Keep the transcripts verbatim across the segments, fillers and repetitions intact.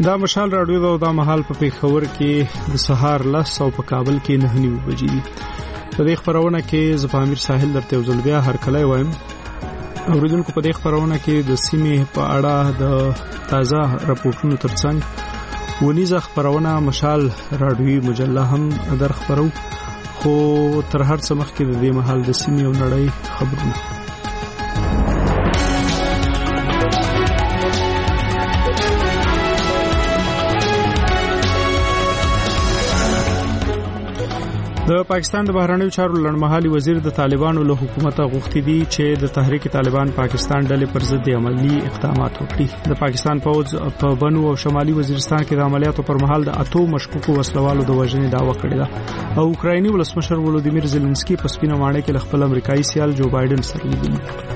دا مشال راډیو دا, دا مهال په پیښور کې د سهار لس او په کابل کې نه نیو بجې دي. په دې خبرونه کې زپامیر ساحل درته وزل بیا هر کله وایم. اوریدونکو په دې خبرونه کې د سیمې په اړه د تازه راپورټونو ترڅنګ ونیزه خبرونه مشال راډیوي مجله هم در خبرو، خو تر هر څه مخکې د دې مهال د سیمې او نړۍ خبرونه. د پاکستان د بهرنیو چارو لړمحالي وزیر د طالبانو له حکومت غوښتي دي چې د تحریک طالبان پاکستان ډلې پر ضد عملی اقدامات وکړي. د پاکستان پوځ په بنو او شمالي وزیرستان کې د عملیاتو پر مهال د اتو مشکوکو وسلوالو د وژنې دعوه کړې ده او اوکرایني ولسمشر ولودیمیر زيلنسکي په سپینه ماڼۍ کې خپل امریکایي سیال جو بایدن سره لیدل.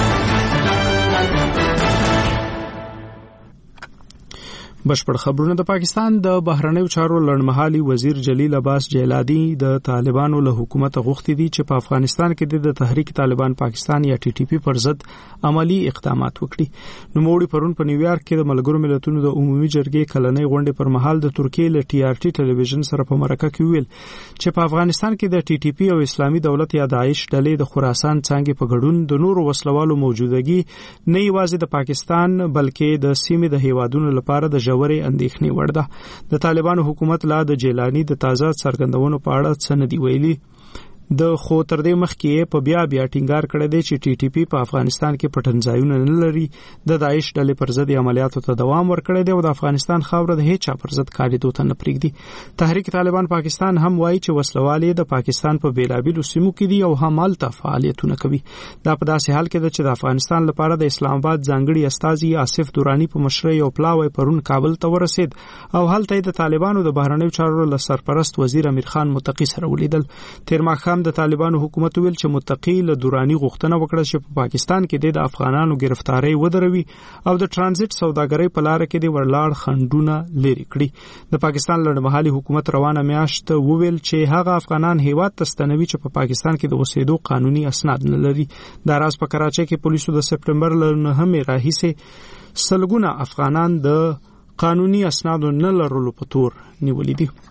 بشپړ خبرونه. د پاکستان د بهرنیو چارو لړمحالي وزیر جلیل عباس جیلادی د طالبانو له حکومت غوښتي دي چې په افغانستان کې د تحریک طالبان پاکستان یا ټي ټي پی پر ضد عملی اقدامات وکړي. نو موړي پرون په نیویارک کې د ملګرو ملتونو د عمومي جرګې کلنۍ غونډې پر مهال د ترکیې له ټي آر ټي ټلویزیون سره په مرکه کې ویل چې په افغانستان کې د ټي ټي پی او اسلامي دولت یا داعش ډلې د خراسان څنګه په ګډون د نورو وسلوالو موجودګي نه یوازې د پاکستان بلکې د سیمې د هیوادونو لپاره د جوړې اندېښنې وړ ده. د طالبانو حکومت لا د جیلانی د تازه څرګندونو په اړه څه نه دی ویلي. د خو تر دې مخکې په بیا بیا ټینګار کړی دی چې ټي ټي پی په افغانستان کې پټنځایونه نه لري، د داعش ډلې پر ضد عملیاتو ته دوام ورکړی دی او د افغانستان خاوره د هیڅ چا پر ضد کاریدو ته نه پرېږدي. تحریک طالبان پاکستان هم وایي چې وسلوالې د پاکستان په بیلابیلو سیمو کې دي او هم هلته فعالیتونه کوي. دا په داسې حال کې ده چې د افغانستان لپاره د اسلام آباد ځانګړي استازي آصف دورانی په مشرۍ او پلاوی پرون کابل ته ورسید او هلته د طالبانو د بهرنیو چارو له سرپرست وزیر امیر خان متقی سره ولیدل. تیر ماښام د طالبانو حکومت ویل چې متقی له دورانی غوښتنه وکړه چې په پاکستان کې د افغانانو گرفتاری ودروي او د ترانزیت سوداګرۍ په لار کې د ورلاړ خنډونه لري کړي. د پاکستان لړمحالي حکومت روانه میاشت وویل چې هغه افغانان هیواد ته ستنوي چې په پاکستان کې د اوسېدو قانوني اسناد نه لري. دا راز په کراچۍ کې پولیسو د سپټمبر له نهمې راهیسې سلګونه افغانان د قانوني اسنادو نه لرلو په تور نیولي دي.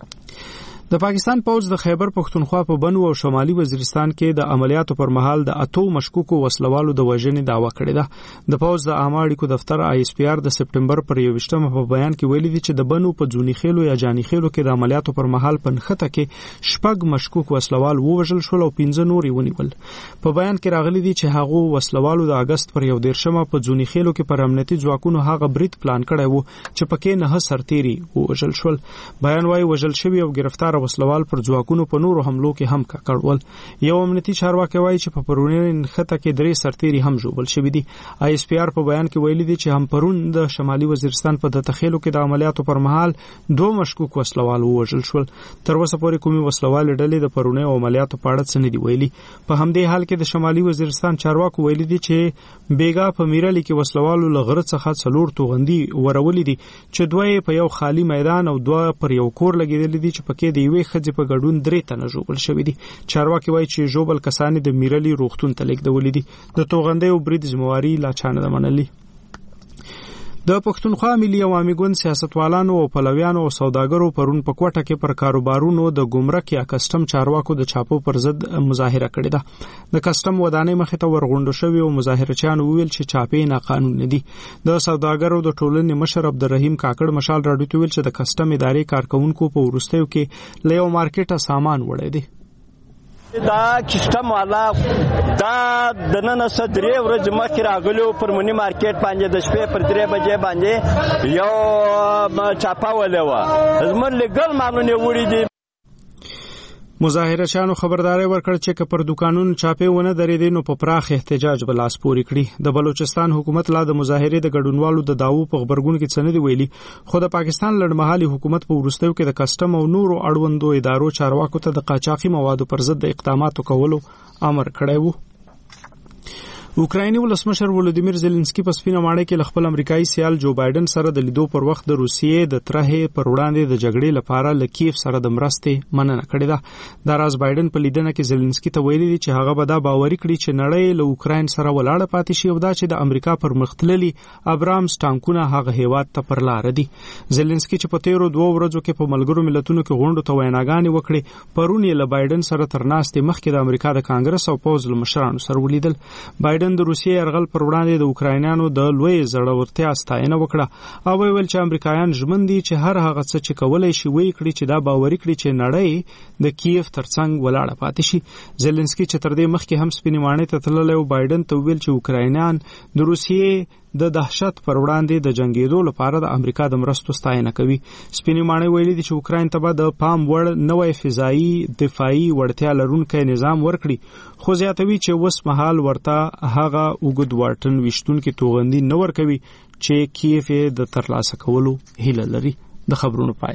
د پاکستان پوځ د خیبر پښتونخوا په بنو او شمالي وزیرستان کې د عملیاتو پر مهال د اتو مشکوکو وسلوالو د وژنې دعوه کړې ده. د پوځ د عامه اړیکو دفتر آی اس پی آر د سپټمبر پر یوویشتمه په بیان کې ویلي دي چې د بنو په ځونی خېلو یا جانی خېلو کې د عملیاتو پر مهال په نښته کې شپږ مشکوک وسلوال ووژل شول او پنځه نور ونیول. په بیان کې راغلي دي چې هغه وسلوالو د اگست پر یو دیرشمه په ځونی خېلو کې پر امنیتي ځواکونو هغه برید پلان کړی وو چې پکې نه سرتيري ووژل شول. بیان وايي وژل شوی او گرفتار وسلوال پر ځواکونو په نورو حملو کې هم کړول. یو امنیتي چارواکي وايي چې په پرونی نښته کې درې سرتيري هم ژوبل شوی دي. آی اس پی آر په بیان کې ویلي دي چې هم پرون د شمالي وزیرستان په د تخیلو کې د عملیاتو پر مهال دوه مشکوک وسلوال وژل شول. تر اوسه پورې کومي وسلوال ډلې د پرونی عملیاتو په اړه څه نه دی ویلي. په همدې حال کې د شمالي وزیرستان چارواکو ویلي دي چې بیګا په میرالي کې وسلوالو لغړ څخه څلور توغندي ورولې دي چې دوی په یو خالی میدان او دوه پر یو کور لګیدل دي چې پکې د یوې خځې په ګډون درې تنه ژوبل شوی دي. چارواکي وایي چې ژوبل کسان د میرالي روغتون ته لیږدولې دي. د توغندۍ او برید ذمہواری لا چانه ده منلې. د پښتونخوا ملي عوامي ګوند سیاستوالانو او پلویانو او سوداګرو پرون په کوټه کې پر کاروبارونو د ګمرک یا کسٹم چارواکو د چاپو پر ضد مظاهره کړې ده. د کسٹم ودانۍ مخې ته ورغونډو شوي او مظاهرچیانو ویل چې چاپې ناقانوني دي. د سوداګرو د ټولنې مشر عبدالرحیم کاکړ مشال راډیو ته ویل چې د کسٹم ادارې کارکونکو په وروستیو کې له یو مارکیټه سامان وړی دی. دا کسٹم والا دا د نن صدرې ورځ مخکې راغلو پر منی مارکیټ باندې د شپې پر درې بجې باندې یو چاپه ولې و زموږ لګل مانونه وړي دي. مظاهرچیانو خبرداري ورکړ چې که پر دکانونو چاپې ونه درېدې نو په پراخ احتجاج به لاس پورې کړي. د بلوچستان حکومت لا د مظاهرې د ګډونوالو د داوو په خبرګون کې څه نه دی ویلي، خو د پاکستان لړمحالي حکومت په وروستیو کې د کسٹم او نورو اړوندو ادارو چارواکو ته د قاچاقي موادو پر ضد اقداماتو کولو امر کړی وو. اوکرایني ولسمشر ولودیمیر زيلنسکي په سپینه ماڼۍ کې خپل امریکایي سیال جو بایدن سره د لیدو پر وخت د روسیې د ترهې پر وړاندې د جګړې لپاره له کیف سره د مرستې مننه کړې ده. دا راز بایدن په لیدنه کې زيلنسکي ته ویلي چې هغه به دا باوري کړي چې نړۍ له اوکراین سره ولاړه پاتې شي او دا چې د امریکا پر مختللي ابرامز ټانکونه هغه هیواد ته پر لار دي. زيلنسکي چې په تیرو دوه ورځو کې په ملګرو ملتونو کې غونډو ته ویناګانې وکړې، پرون یې له بایدن سره تر ناستې مخکې د امریکا د کانګرس او پوز له مشرانو سره ولیدل. بایدن د روسیې یرغل پر وړاندې د اوکراینانو د لوی زړورتیا ستاینه وکړه او ویل چې امریکایان ژمن دي چې هر هغه څه چې کولای شي وایي کړي چې دا باوري کړي چې نړۍ د کیف ترڅنګ ولاړه پاتې شي. زيلنسکي چې تر دې مخکې هم سپینې ماڼۍ ته تللی او بایدن ته ویل چې اوکراینان د روسیې د دهشت پر وړاندې د جنگیدو لپاره د امریکا د مرستو ستاینه کوي. سپینې ماڼۍ ویلي دي چې اوکراین ته به د پام وړ نوې فضایي دفاعي وړتیا لرونکی نظام ورکړي، خو زیاتوي چې اوس مهال ورته هغه اوږد واټن ویشتونکي توغندي نه ورکوي چې کیف یې د ترلاسه کولو هیله لري. د خبرونو پای.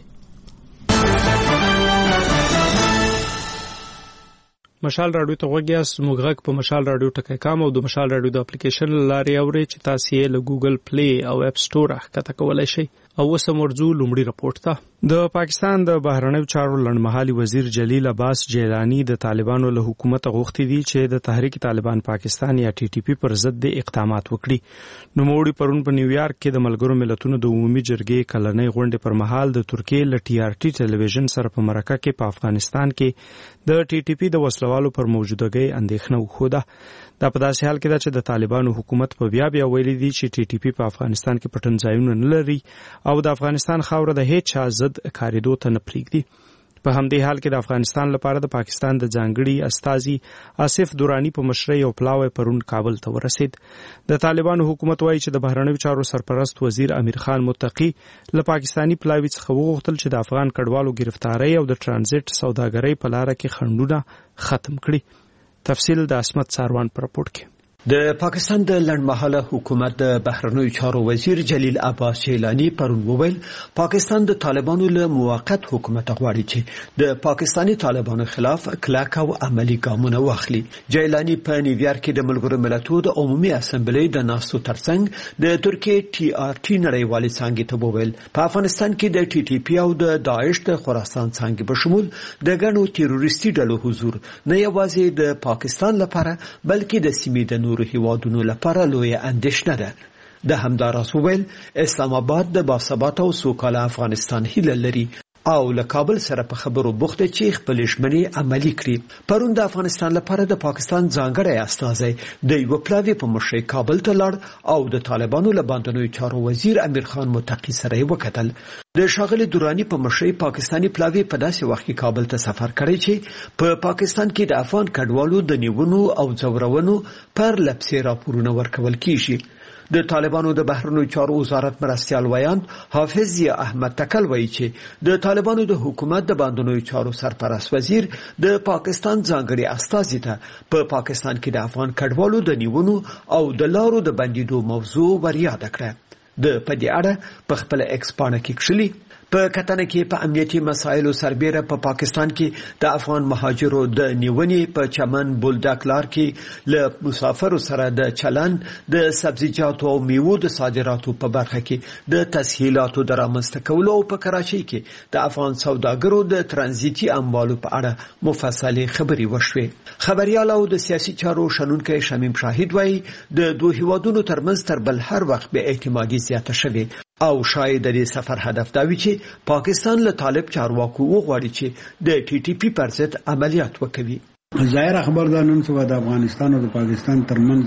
مشال رادیو ته وګیاس موږ غږ په مشال رادیو ټکی کام او د مشال رادیو د اپلیکیشن لارې اوري چې تاسو یې له ګوګل پلی او اپ سٹور ښکته کولای شئ. او اوس مرجو لومړی رپورت ته. د پاکستان د بهرنیو چارو لړمحالي وزیر جلیل عباس جیلانی د طالبانو له حکومت غوښتي دي چې د تحریک طالبان پاکستان یا ټي ټي پی پر ضد د اقدامات وکړي. نو موړي پرون په نیویارک کې د ملګرو ملتونو د عمومي جرګې کلنۍ غونډې پر مهال د ترکیې له ټي آر ټي ټلویزیون سره په مرکه کې په افغانستان کې د ټي ټي پی د وسلوالو پر موجودګۍ اندېښنه وښوده. دا په داسې حال کې ده چې د طالبانو حکومت په بیا بیا ویلي دي چې ټي ټي پی په افغانستان کې پټن ځایونه نه لري او د افغانستان خاوره د هیڅ چا ضد کاریدو ته نه پرېږدي. په همدې حال کې د افغانستان لپاره د پاکستان د ځانګړي استازي آصف دورانی په مشرۍ او پلاوی پرون کابل ته ورسید. د طالبانو حکومت وایي چې د بهرنیو چارو سرپرست وزیر امیر خان متقی له پاکستانی پلاوی څخه وغوښتل چې د افغان کډوالو گرفتاری او د ترانزیت سوداګرۍ په لار کې خنډونه ختم کړي. تفصیل د اسمت ساروان پر راپورټ کې. د پاکستان د لنډمهاله حکومت د بهرنیو چارو وزیر جلیل عباس جیلانی پرون وویل پاکستان د طالبانو له موقت حکومت غواړي چې د پاکستانی طالبانو خلاف کلک او عملی ګامونه واخلي. جیلانی په نیویارک کې د ملګرو ملتونو د عمومي اسمبلی د ناستو ترڅنګ د ترکیې ټي آر ټي نړیوالې څانګې ته وویل په افغانستان کې د ټي ټي پی او د داعش د خراسان څانګې په شمول د ګڼو تروریستي ډلو حضور نه یوازې د پاکستان لپاره بلکې د سیمې د نورو هیوادونو لپاره لوی اندېښنه ده. د همداراز وویل اسلام آباد د باثباته او سوکاله افغانستان هیله لري او له کابل سره په خبرو بوخته چې خپل ژمنې عملي کړي. پرون د افغانستان لپاره د پاکستان ځانګړی استازی د یو پلاوی په مشرۍ کابل ته لاړ او د طالبانو له باندنیو چارو وزیر امیر خان متقی سره یې وکتل. د شاغلي دورانی په مشرۍ پاکستانی پلاوی په داسې وخت کې کابل ته سفر کړی چې په پا پاکستان کې د افغان کډوالو د نیونو او ځورونو پر لپسې راپورونه ورکول کیږي. د طالبانو د بهرنیو چارو وزارت مرستیال ویان حافظ ضیا احمد تکل وایي چې د طالبانو د حکومت د باندنیو چارو سرپرست وزیر د پاکستان ځانګړي استازي ته په پاکستان کې د افغان کډوالو د نیونو او د لارو د بندیدو موضوع ورياده کړه. د پدې اړه په خپل ایکس پاڼه کې کښلي په کتنه کې په امنیتي مسایلو سربېره په پا پاکستان کې د افغان مهاجرو د نیونې په چمن بولډک لار کې له مسافرو سره د چلن د سبزیجاتو او میوو د صادراتو په برخه کې د تسهیلاتو د رامنځته کولو او په کراچۍ کې د افغان سوداګرو د ترانزیتي اموالو په اړه مفصلې خبرې وشوې. خبريال او د سیاسي چارو شنونکي شمیم شاهد وایي د دوه هیوادونو ترمنځ تر بل هر وخت به اعتمادي زیاته شوه او شاید د دې سفر هدف دا وي چې پاکستان له طالب چارواکو وغواړي چې د ټي ټي پی پر ضد عملیات وکړي. ظاهر خبر ده نن څو د افغانستان او د پاکستان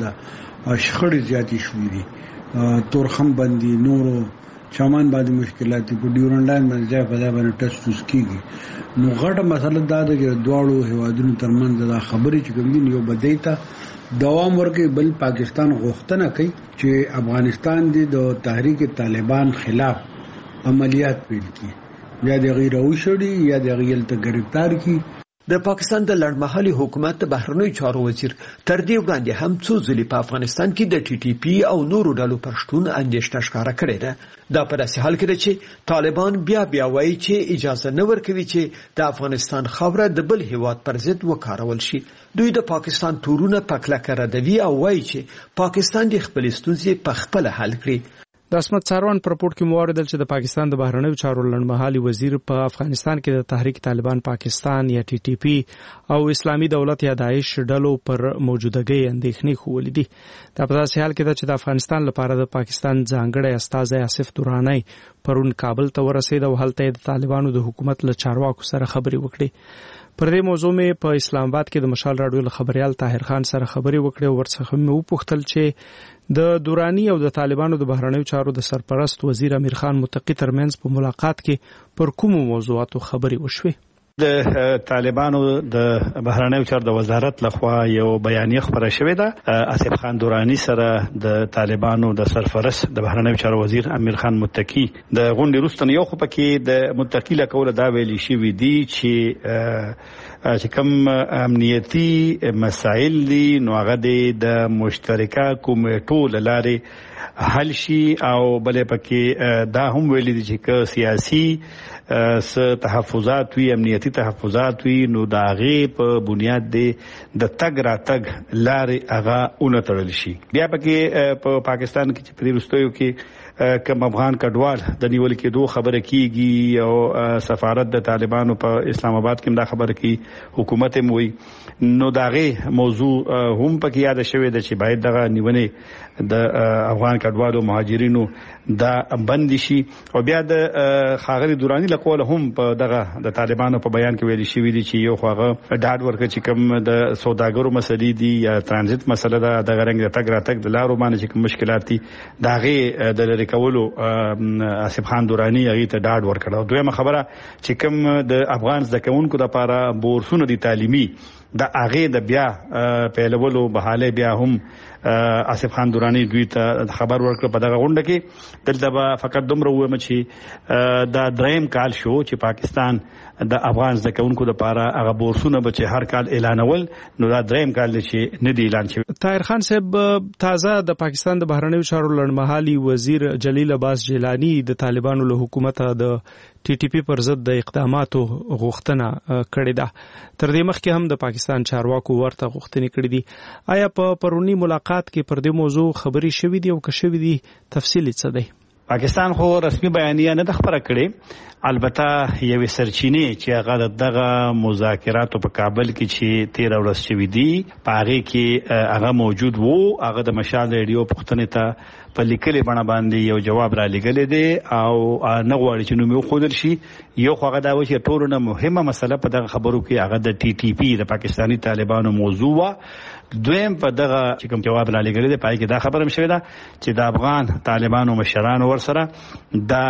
ترمنځ شخړې زیاتې شوې دي. تورخم بندي نورو چمن باندې مشکلات په ډیورنډ لاین باندې ځای په ځای باندې ټیسټ وس کیږي. نو غټه مسله دا ده چې دواړو هیوادونو ترمنځ دا خبرې چې کوم دي یو بدایته دوام ورکړي بل پاکستان غوښتنه کوي چې افغانستان د تحریک طالبان خلاف عملیات پیل کړي یا د غیر اوشړي یا د غیل ته گرفتار کړي. د پاکستان د لړمحلي حکومت بهرنیو چارو وزیر تر دې وړاندې هم څو ځلې په افغانستان کې د ټي ټي پی او نورو ډلو پر شتون اندېښنه ښکاره کړې ده. دا په داسې حال کې ده چې طالبان بیا بیا وایي چې اجازه نه ورکوي چې د افغانستان خاوره د بل هیواد پر ضد وکارول شي. دوی د پاکستان تورونه په کلکه ردوي او وایي چې پاکستان د خپلې ستونزې په خپله حل کړي. د اسمت ساروان پر رپورت کې موارد چې د پاکستان د بهرنیو چارو لړمحلي وزیر په افغانستان کې د تحریک طالبان پاکستان یا ټي ټي پی او اسلامي دولت یا داعش ډلو پر موجودګۍ اندېښنې ښوولې دي. دا په داسې حال کې ده چې د افغانستان لپاره د پاکستان ځانګړی استازی آصف درانی پرون کابل ته ورسېد او هلته د طالبانو د حکومت له چارواکو سره خبرې وکړې. پر دې موضوع مې په اسلام آباد کې د مشال راډیو له خبريال طاهر خان سره خبرې وکړې او ورڅخه مې وپوښتل چې د دورانی او د طالبانو د بهرنیو چارو د سرپرست وزیر امیر خان متقی ترمنځ په ملاقات کې پر کومو موضوعاتو خبرې وشوې. د طالبانو د بهرنیو چارو د وزارت لخوا یو بیانیه خبره شوې ده. آصف خان دورانی سره د طالبانو د سرپرست د بهرنیو چارو وزیر امیر خان متقی د غونډې وروسته یو خو پکې د متقی لکوله دا ویلي شوی دی چې چې کوم امنیتي مسائل دي نو هغه د مشترکه کمیټو لاره حل شي او بلې پکې دا هم ویلي دي چې سیاسي س تحفظات وی امنیتي تحفظات وی نو دا غي په بنیاد دی د تګ را تګ لارې هغه اونتړل شي. بیا پکې په پاکستان کې چې پریرستویو کې کوم افغان کډوال د نیول کېدو خبره کیږي او سفارت د طالبانو په اسلام آباد کې دا خبره کی حکومت هم وي نو داغه موضوع هم پکې یاد شوی د چې باید دغه نیونه د افغان کډوالو مهاجرینو دا بند شي. او بیا د خاغلی دورانی لقول هم په دغه د طالبانو په بیان کې ویل شوی دی چې یو خواغه ډاډ ورکړي چې کوم د سوداګرو مسلې دي یا ترانزیت مسله ده د غرنګ د تګ را تګ د لارو باندې چې کوم مشکلات دي داغه د لری کولو آصف خان دورانی هغه ته ډاډ ورکړه. دویمه خبره چې کوم د افغان زده کوونکو لپاره بورسونه دي تعلیمي د هغه د بیا پیلولو بهاله بیا هم آصف خان دورانی دوی ته خبر ورکړ په دغه غونډه کې. دلته به فقط دومره وایم چې دا دریم کال شو چې پاکستان د افغان زده کوونکو لپاره هغه بورسونه به چې هر کال اعلانول نو دا دریم کال دی چې نه دی اعلان شوی. طاهر خان صاحب تازه د پاکستان د بهرنیو چارو لړمحلي وزیر جلیل عباس جیلانی د طالبانو له حکومت د ټي ټي پی پر ضد د اقداماتو غوښتنه کړې ده. تر دې مخکې هم د پاکستان چارواکو ورته غوښتنې کړې دي. آیا په پرونی ملاقات کې پر دې موضوع خبرې شوې دي او که شوې دي تفصیل څه دی؟ پاکستان خو رسمي بیانیه نه خبره کړې، البته یوې سرچینې چې هغه دغه مذاکراتو په کابل کې چې تیر ورځ شوې دي په هغه کې هغه موجود وو. هغه د مشال ریډیو پښتنې ته په لیکلي بڼه باندې یو جواب را لګلې دی او نه غواړي چې نوم یې خودل شي. یو خو هغه دا و چې ټولو نه مهمه مسله په دغه خبرو کې هغه د ټي ټي پی د پاکستاني طالبانو موضوع و. دویم په دغه چې کوم جواب را لګلې دی پای کې دا خبره هم شوې ده چې د افغان طالبانو مشرانو ورسره دا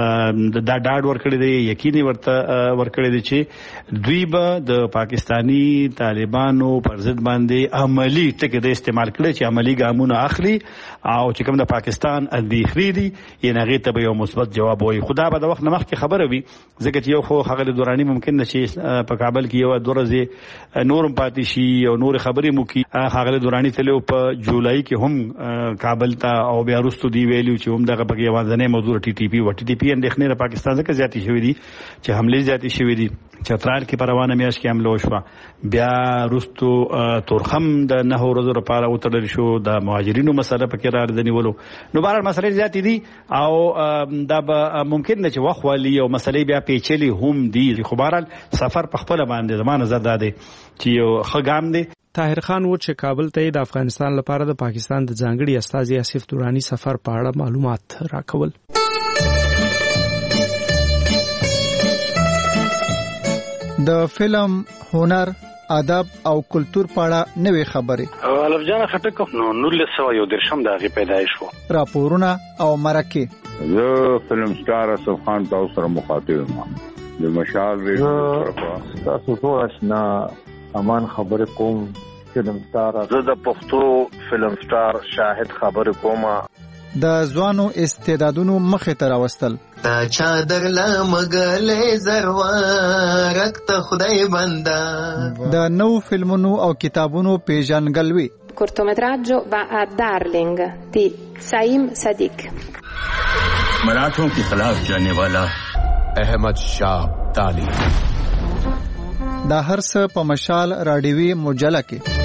دا ډاډ ورکړی دی، یقیني ورته ورکړی دی چې دوی به د پاکستانی طالبانو پر ضد باندې عملی ټکي د استعمال کړي چې عملی ګامونه اخلي او چې کوم د پاکستان اندېخري دي یې هغه ته به یو مثبت جواب وایي. خدا به د وخت نه مخکې خبره وي ځکه چې یو خو هغه دورانی ممکن نه شي په کابل کې یو دورځي نورم پاتې شي او نور خبرې مو کې هغه دورانی تلو په جولای کې هم کابل ته او بیا وروسته دی ویلو چې هم دغه په یوازنه موضوع ټي ټي پی و ټي ټي پی اندېخنې د پاکستان څخه زیاتې شوې دي چې حمله زیاتې شوې دي. چترال کې پروانه میاش کې حمله وشوه، بیا وروسته تورخم د نه ورځې لپاره وتړل شو، د مهاجرینو مسله پکې راځنی ولو. نو بهر مسلې زیاتې دي او دا به ممکن نه چې وخوالي او مسلې بیا پیچلي هم دي. خو بهر سفر په خپل باندې زمانه زده دي چې یو خګام دي. طاهر خان و چې کابل ته د افغانستان لپاره د پاکستان د ځانګړي استازي آصف دورانی سفر په اړه معلومات راکول. د فلم، هنر، ادب او کلچر په اړه نوې خبرې الف جان خټک نو نولس سوه یو درشم د هغې پیدایش و. راپورونه او مرکې. زه فلم سټار آصف خان تاسو سره مخاطب یم. د مشال ریډیو تاسو ټول آشنا امان خبر کوم. فلم سټار زه د پښتو فلم سټار شاهد خبر کوم. د ځوانو استعدادونو مخې ته راوستل تا چادر لمغلې زروارک ته خدای بندا. د نو فلمونو او کتابونو پیژنګلوي. cortometraggio va a Darling di Saim Sadiq. मराठों के खिलाफ जाने वाला अहमद शाह अब्दाली. دا هر څه په مشال راډیوي مجله کې.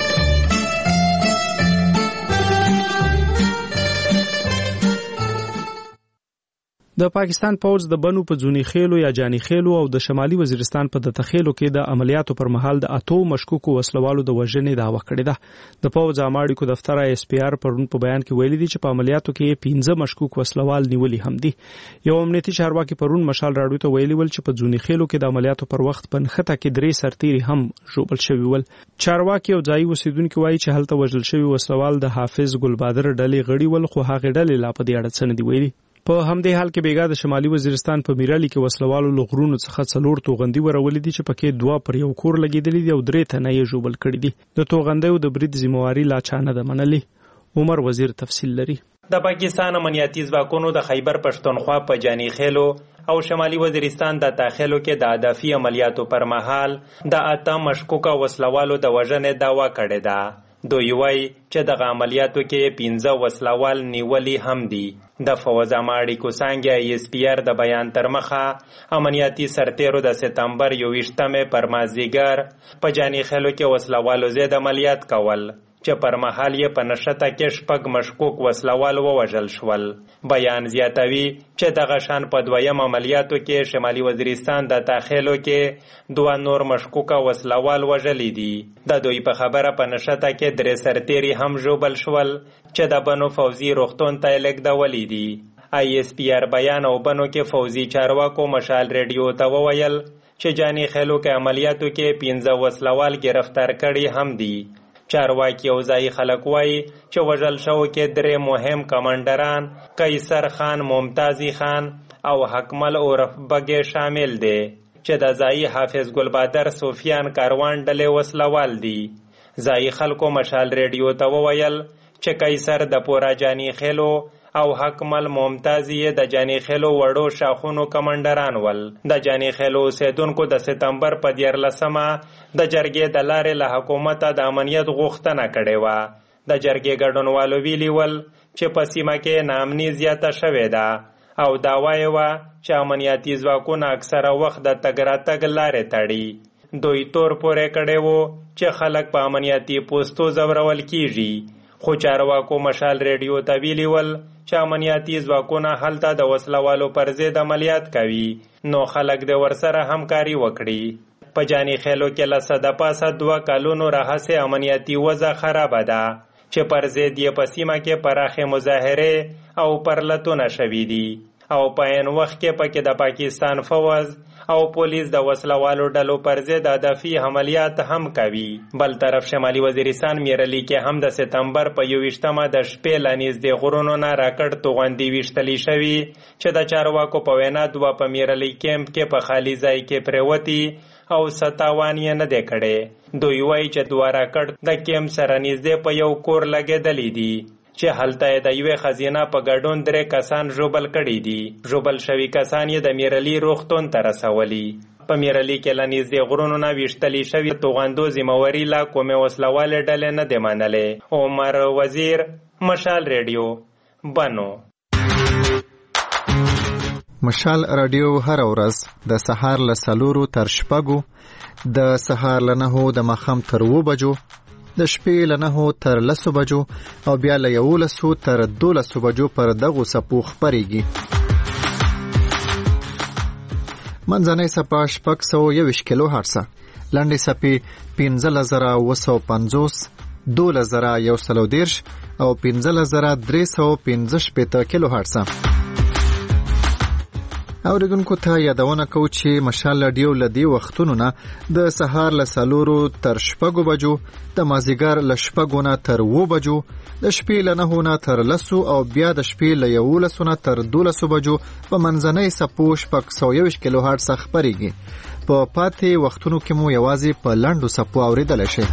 د پاکستان پوز د بنو په ځونی خېلو یا جانی خېلو او د شمالي وزیرستان په د تخېلو کې د عملیاتو پر مهال د اتو مشکوکو وسلوالو د وژنې دعوه کړې ده. د پوز اماړي کو دفتر اس پی آر پرون په بیان کې ویلي دي چې په عملیاتو کې پنځه مشکوک وسلوال نیولي هم دي. یو امنیتي چارواکي پرون مشال راډیو ته ویلي ول چې په ځونی خېلو کې د عملیاتو پر وخت په نخته کې درې سرتيري هم ژوبل شوي ول. چارواکي او ځایي اوسیدونکو وایي چې هلته وژل شوی وسلوال د حافظ ګلبادر ډلې غړي ول، خو هغه ډلې لا په دې اړه څه نه دی ویلي. په همدې حال کې بیګا د شمالي وزیرستان په میرالي کې وسلوالو لغرونو څخه څلور توغندي ورولې دي چې پکې دوه پر یو کور لګیدلې دي او درې تنه یې ژوبل کړي دي. د توغندیو د برید ذمہواری لا چانه ده منلي. عمر وزیر تفصیل لري. د پاکستان امنیتي ځواکونو د خیبر پښتونخوا په جانی خېلو او شمالي وزیرستان د تاخلو کې د هدفي عملیاتو پر مهال د اته مشکوکه وسلوالو د وژنې دعوا کړې ده. دوی وایي چې دغه عملیاتو کې پنځه وسلوال نیولي هم دي. د فوز اماړي کوسانګي ایس پی آر د بیان تر مخه امنیتي سرتیرو د سپتمبر یوویشتمه پر مازدیګر په جانی خېلو کې وسلوالو زید عملیات کول چې پر مهال یې په نشته کې شپږ مشکوک وسلوال ووژل شول. بیان زیاتوي چې دغه شان په دویم عملیاتو کې شمالي وزیرستان د تاخلو کې دوه نور مشکوکه وسلوال وژلي دي. د دوی په خبره په نشته کې درې سرتیري هم ژوبل شول چې د بنو فوزي روغتون ته لیږدولي دي. آی اس پی آر بیان او بنو کې فوزي چارواکو مشال ریډیو ته وویل چې جانی خېلو کې عملیاتو کې پنځه وسلوال گرفتار کړي هم دي. چارواکي او ځایي خلک وایي چې وژل شوو کې درې مهم کمانډران قیصر خان، ممتازي خان او حکمل عرف بګې شامل دي چې د ځایي حافظ ګلبادر سفیان کاروان ډلې وسلوال دي. ځایي خلکو مشال ریډیو ته وویل چې قیصر د پورا جانی خېلو او حکمل ممتازي د جانی خېلو وړو شاخونو کمانډران ول. د جانی خېلو اوسیدونکو د سپتمبر په دیارلسمه د جرګې د لارې له حکومته د امنیت غوښتنه کړې وه. د جرګې ګډونوالو ویلي ول چې په سیمه کې ناامني زیاته شوې ده او دعوا یې وه چې امنیتي ځواکونه اکثره وخت د تګ راتګ لارې تړي. دوی تور پورې کړی و چې خلک په امنیتي پوستو ځورول کیږي. خو چارواکو مشال ریډیو ته ویلي ول چې امنیتي ځواکونه هلته د وسلوالو پر ضد عملیات کوي، نو خلک د ورسره همکاري وکړي. په جانی خېلو کې له څه د پاسه دوه کلونو راهیسې امنیتي وضع خرابه ده چې پر ضد یې په سیمه کې پراخې مظاهرې او پرلتونه شوي دي او په عین وخت کې پکې د پاکستان فوز او پولیس د وسلوالو ډلو پر ضد هدفي عملیات هم کوي. بل طرف شمالي وزیرستان میرالي کې هم د سپتمبر په یوویشتمه د شپې له نږدې غرونو نه راکټ توغندي ویشتلي شوي چې د چارواکو په وینا دوه په میرالي کیمپ کې په خالي ځای کې پرېوتي او ستاوان یې نه دی کړی. دوی وایي چې دوه راکټ د کیمپ سره نږدې په یو کور لګېدلي دي چې هلته د یوې خزینه په ګډون درې کسان ژوبل کړي دي. ژوبل شوي کسان یې د میرالي روغتون ته رسولي. په میرالي کې له نږدې غرونو نه ویشتلي شوي توغندو ذمہواري لا کومې وسلوالې ډلې نه دي منلې. عمر وزیر، مشال ریډیو، بنو. مشال راډیو هر ورځ د سهار له څلورو تر شپږو، د سهار له نهو د ماښام تر اووه بجو، د شپې له نهو تر لسو بجو او بیا له یولسو تر دولسو بجو پر دغو څپو خپرېږي. منځنۍ څپه شپږ سوه یوویشت کیلو هرڅه، لنډې څپې پنځلس زره اووه سوه پنځوس، دولس زره یو سل او دېرش او پنځلس زره درې سوه پنځه شپېته کیلو هرڅه. اوریدونکو ته یادونه کوو چې مشال راډیو له دې وختونو نه د سهار له څلورو تر شپږو بجو، د مازدیګر له شپږو نه تر اووه بجو، د شپې له نهو نه تر لسو او بیا د شپې له یولسو نه تر دولسو بجو په منځنۍ څپو شپږ سوه یوویشت کیلو هرڅه خپرېږي. په پاتې وختونو کې مو یوازې په لنډو څپو اورېدلی شئ.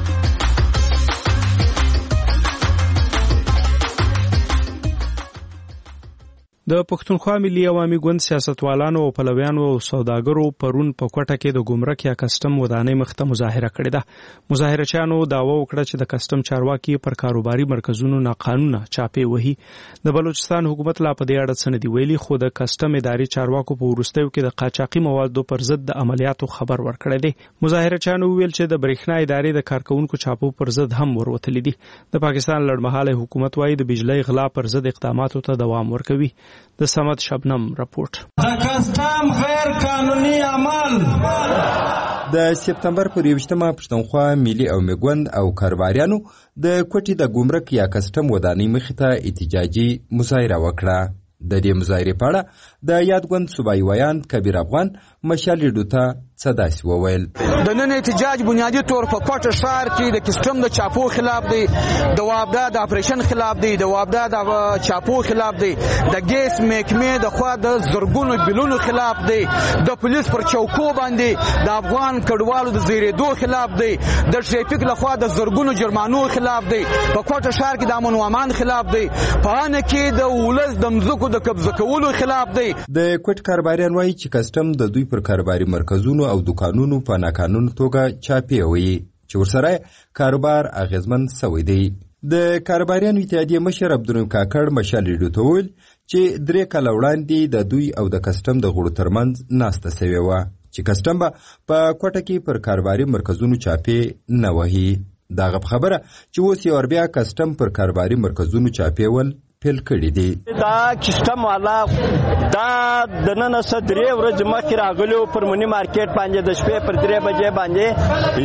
د پښتونخوا ملي عوامي ګوند سیاستوالانو او پلویانو او سوداګرو پرون په کوټه کې د ګمرک یا کسټم ودانۍ مخته مظاهره کړې ده. مظاهرچیانو دعوا وکړه چې د کسټم چارواکي پر کاروباري مرکزونو ناقانونه چاپې وهي. د بلوچستان حکومت لا په دې اړه څه نه دی ویلي، خو د کسټم ادارې چارواکو په وروستیو کې د قاچاقي موادو پر ضد د عملیاتو خبر ورکړی دی. مظاهرچیانو ویل چې د برېښنا ادارې د کارکونکو چاپو پر ضد هم وروتلي دي. د پاکستان لړمحاله حکومت وايي د بجلی غلا پر ضد اقداماتو ته دوام ورکوي. د سمت شبنم رپورت. د کسټم غیر قانوني عمل د سپتمبر پر یوشتمه پښتونخوا ملي عوامي ګوند او کاروباریانو د کوټې د ګمرک یا کسټم ودانۍ مخې ته احتجاجي مظاهره وکړه. د دې مظاهرې په اړه د یاد ګوند صوبایي ویان کبیر افغان مشال ریډیو ته څه داسې وویل. د نن احتجاج بنیادي طور په کوټه ښار کې د کسټم د چاپو خلاف دی، د وابدا د اپریشن خلاف دی، د وابدا د چاپو خلاف دی، د ګیس محکمې د خوا د زرګونو بلونو خلاف دی، د پولیس پر چوکو باندې د افغان کډوالو د زیریدو خلاف دی، د ټریفیک لخوا د زرګونو جرمانو خلاف دی، په کوټه ښار کې د امن او امان خلاف دی، په ان کې د ولس د مزکو د قبضه کولو خلاف دی. د کوټ کاروباریان وایي چې کسټم د دوی پر کاروباري مرکزونو او دکانونو په ناقانونه توګه چاپې وي چې ورسره کاروبار اغیزمن شوی دی. د کاروباریانو اتحادیې مشر عبدالرحیم کاکړ مشال ریډیو ته وویل چې درې کاله وړاندې د دوی او د کسټم د غړو ترمنځ ناسته سوې وه چې کسټم به په کوټه کې پر کاروباري مرکزونو چاپې نه وهي. دغه خبره چې اوس یو بیا کسټم پر کاروباري مرکزونو چاپېول پیل کړی دی. دا کسټم والا دا د نن څه درې ورځې مخکې راغلو پر منی مارکیټ باندې د شپې پر درې بجې باندې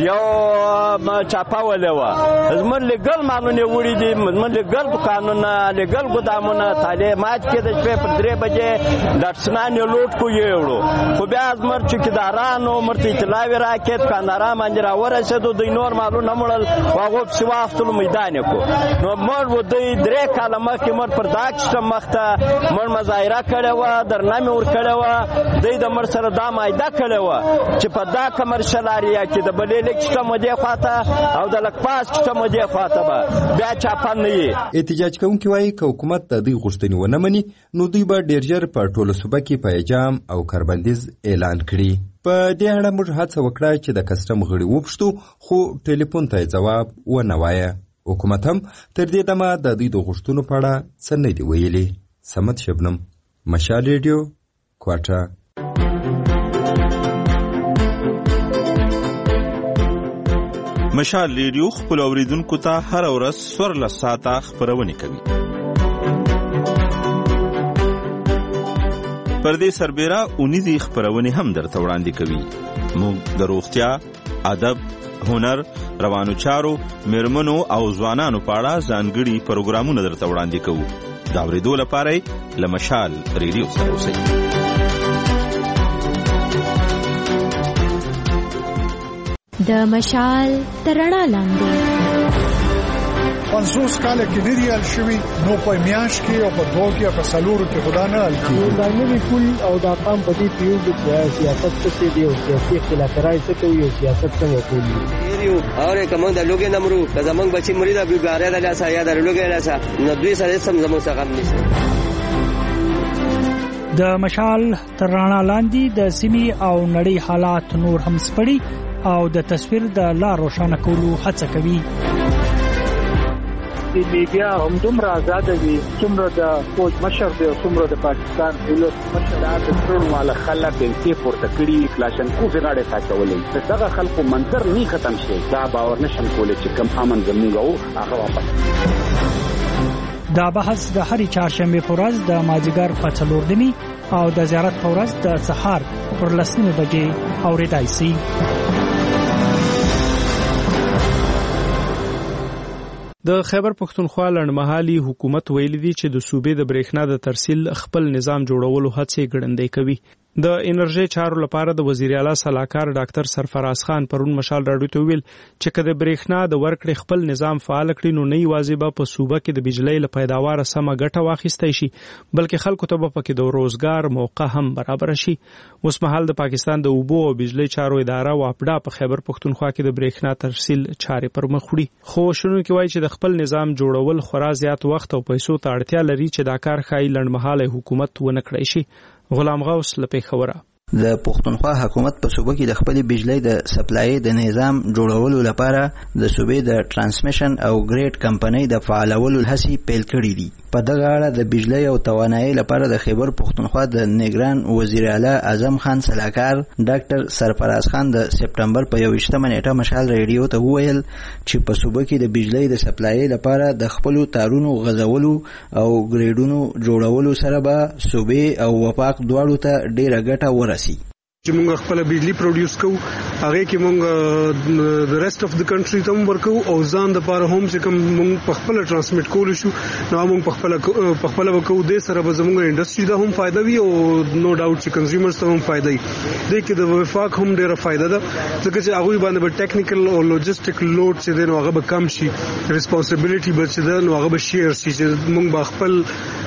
یو چاپه ولې وه. زموږ لیګل مالونه وړي دي، زموږ لیګل دکانونه، لیګل ګدامونه تعلیمات کې د شپې پر درې بجې ډاټسنان یې لوټ کو یې وړو. خو بیا زموږ چوکیدارانو مرته اطلاع راکړه دکانداران باندې راورسېدو، دوی نور مالونه مړل، هغو پسې واخیستلو میدان یې کړو. نو موږ دوی درې کاله مخکې پر دا کسټم مخته مړ مظاهره کړې وه، درنامې ورکړې وه، دوی د مړ سره دا معاهده کړې وه چې په دا کمرشل ایریا کې د بلې لیک کسټم دې خواته او د لکپاس کسټم دې خواته به بیا چاپن نه وي. احتجاج کوونکي وایي که حکومت د دوی غوښتنې ونه مني نو دوی به ډېر ژر په ټوله صوبه کې پیجام او کاربندیز اعلان کړي. په دې اړه موږ هڅه وکړه چې د کسټم غړي وپوښتو، خو ټلیفون ته ځواب ونه وایه. حکومت هم تر دې دمه د دوی د غوښتنو په اړه څه نه دي ویلي. سمت شبنم، مشال ریډیو، کوټه. مشال ریډیو خپل اوریدونکو ته هر ورځ څوارلس ساعته خپرونه کوي. پر دې سربېره اونیزې خپرونې هم درته وړاندې کوي. موږ د روغتیا، ادب، هنر، روانو چارو، میرمنو او ځوانانو په اړه ځانګړي پروګرامونه درته وړاندې کوو. د اورېدو لپاره له مشال ریډیو سره اوسئ. د مشال تر رڼا لاندې پنځوس کاله کې نه ریال شوي، نو په میاشت کې او په دوه کې او په څلورو کې خدا نه حل کېږي. دا نوي پول او دا قام په دې پیوږي چې سیاست څه دی او سیاسي اختلافات څه کوي او سیاست څنګه کوي. یو اور کوم د لوګي نمرو که زمونږ بچي مرید ابي ګاره د لاسه یا د لوګي لاسه نو دوی سره سم زموږ څخه غم نشي. د مشال تر رڼا لاندې د سیمې او نړۍ حالات نور هم سپړي او د تصویر د لار روښانه کولو هڅه کوي. میډیا هم دومره آزاد وي څومره د فوج مشر دی او څومره د پاکستان ولس مشر د ټول مال خلک بنتي پورته کړي کلاشنکوف غاړه ساتولې. دغه خلکو منظر نه ختم شي، دا باور نشم کولای چې کم امن زموږ او هغه واپس. دا بحث د هرې چهارشنبه په ورځ د مازدیګر په څلور نیمې او د زیارت په ورځ د سهار پر لس نیمې بجې اورېدای شي. د خیبر پښتونخوا لړمحالي حکومت ویلي دی چې د صوبې د برېښنا د ترسیل خپل نظام جوړولو هڅې ګړندۍ کوي. د انرژي چارو لپاره د وزیر اعلی صلاحکار ډاکټر سرفراز خان پرون مشال راډیو ته ویل چې کله برېښنا د ورکړې خپل نظام فعال کړي نو نه یوازې به په صوبه کې د بجلی له پیداوار سمه ګټه واخیستای شي بلکې خلکو ته به پکې د روزګار موقع هم برابر شي. اوس مهال د پاکستان د اوبو او بجلی چارو اداره واپډا په خیبر پښتونخوا کې د برېښنا ترسیل چارې پر مخ وړي خو شنو کې وایي چې د خپل نظام جوړول خورا زیات وخت او پیسو ته اړتیا لري چې دا کار ښایي لنډمهاله حکومت ونه کړی شي. غلام غوث له پیښوره. د پښتونخوا حکومت په صوبه کې د خپل بجلی د سپلای د نظام جوړولو لپاره د صوبې د ترانسمیشن او ګریډ کمپنۍ د فعالولو هڅې پیل کړې دي. په دغه اړه د بجلی او توانایي لپاره د خیبر پښتونخوا د نگران وزیر اعلی اعظم خان صلاحکار ډاکټر سرفراز خان د سپټمبر په یوویشتمه نیټه مشال ریډیو ته وویل چې په صوبه کې د بجلی د سپلای لپاره د خپل تارونو غځولو او ګریډونو جوړولو سره به صوبې او وفاق دواړو ته ډیره ګټه ورسي. چې موږ خپل بجلی پروډوس کوو هغه کې موږ د ریسټ اف د کنټری ته ورکو او ځان د پاره هم چې کوم موږ په خپل ترانسمیټ کول شو نو موږ په خپل په خپل وکړو د سره به زموږ انډستری ته هم فائدہ وي او نو ډاوټ چې کنزیومرز ته هم فائدہ وي. د کې د وفاق هم ډیره فائدہ ده ځکه چې هغه باندې به ټیکنیکل او لوجستیک لوډ چې دی نو هغه به کم شي ریسپانسیبিলিټي به چې دی نو هغه به شیر شي چې موږ به خپل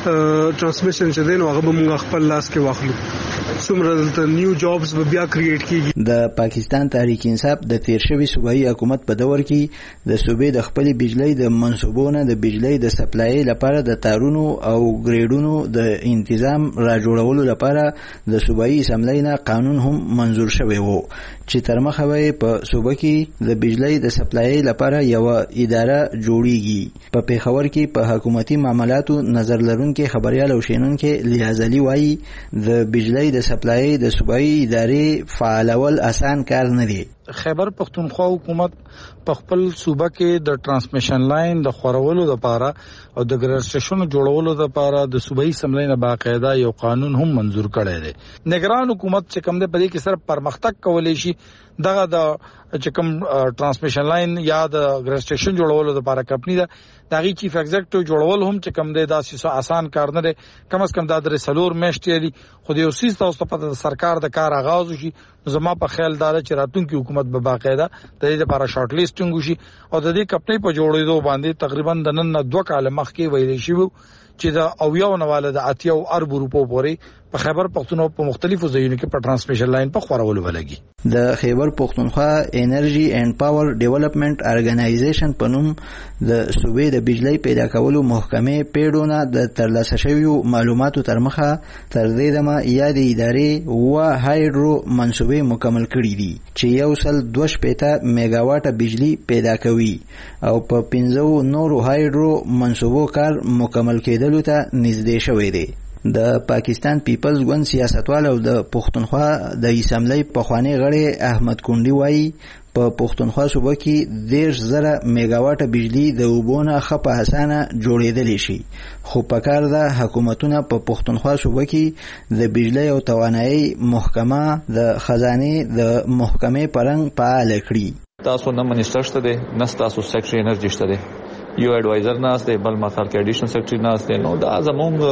ترانسمیشن چې دی نو هغه به موږ خپل لاس کې واخلو. څومره نیو جابز به بیا کریټ کیږي. د پاکستان تحریک انصاف د تیر شوی صوبایي حکومت په دور کې د صوبې د خپل بجلی د منصوبونو د بجلی د سپلای لپاره د تارونو او ګریډونو د تنظیم را جوړولو لپاره د صوبایي اسمبلی نه قانون هم منزور شوی وو چې تر مخه وي په صوبه کې د بجلی د سپلای لپاره یو اداره جوړیږي. په پیښور کې په حکومتي معاملاتو نظر لرونکي خبريال او شینونکي لیاز علي وایي د بجلی د سپلای د صوبایي ادارې فعالول آسان کار نه دی. خیبر پښتونخوا حکومت په خپل صوبه کې د ترانسمیشن لاین د خورولو لپاره او د ګرسټیشن جوړولو لپاره د صوبایي اسمبلی نه باقاعده یو قانون هم منزور کړی دی. نگران حکومت چې کوم د پدې کې صرف پرمختګ کولای شي دغه د چې کوم ترانسمیشن لاین یا د ګرسټیشن جوړولو لپاره کمپنی ده دغه چیف ایگزیکټیو جوړول هم چې کوم دی دا سیسه آسان کار نه دی. کم از کم دا درې سلور میاشتې دي خو د یو سیس تاسو په د سرکار د کار آغاز شي زما په خیال دا چې راتلونکي حکومت به باقاعده د دې لپاره شارټ لیسټینګ وشي او د دې کمپنی په جوړېدو باندې تقریبا د نن دوه کال مخکې ویل شي چې دا او یو نواله د اتیو ارب روپو پورې په خیبر پښتونخوا په مختلفو ځایونو کې په ترانسمیشن لاین په خورولو ولګي. د خیبر پښتونخوا انرژي اینڈ پاور ډیولپمنٹ ارګنایزیشن په نوم د صوبې د بجلی پیدا کولو محکمې پیډونه د ترلاسه شویو معلوماتو تر مخه تر دې دمه یاد ادارې و هایډرو منصوبې مکمل کړې دي چې یو سل دوه شپېته میگا واټه بجلی پیدا کوي او په پنځو نورو هایډرو منصوبو کار مکمل کېدلو ته نږدې شوی دی. د پاکستان پیپلز ګوند سیاستوال او د پښتونخوا د اسمبلی پخوانی غړی احمد کونډي وایي په پښتونخوا صوبه کې دیرش زره میگا واټه بجلی د اوبونه خپه حسانه جوړېدلی شي خو پکار ده حکومتونه په پښتونخوا صوبه کې د بجلی او توانایي محکمه د خزانه د محکمې پرنګ فعال کړي. تاسو نه منیسټر شته دي نه تاسو سیکریټری انرژي شته دي یو ایڈوایزر ناس دی بل مخال کې اډیشنل سیکریټری ناس دی نو دا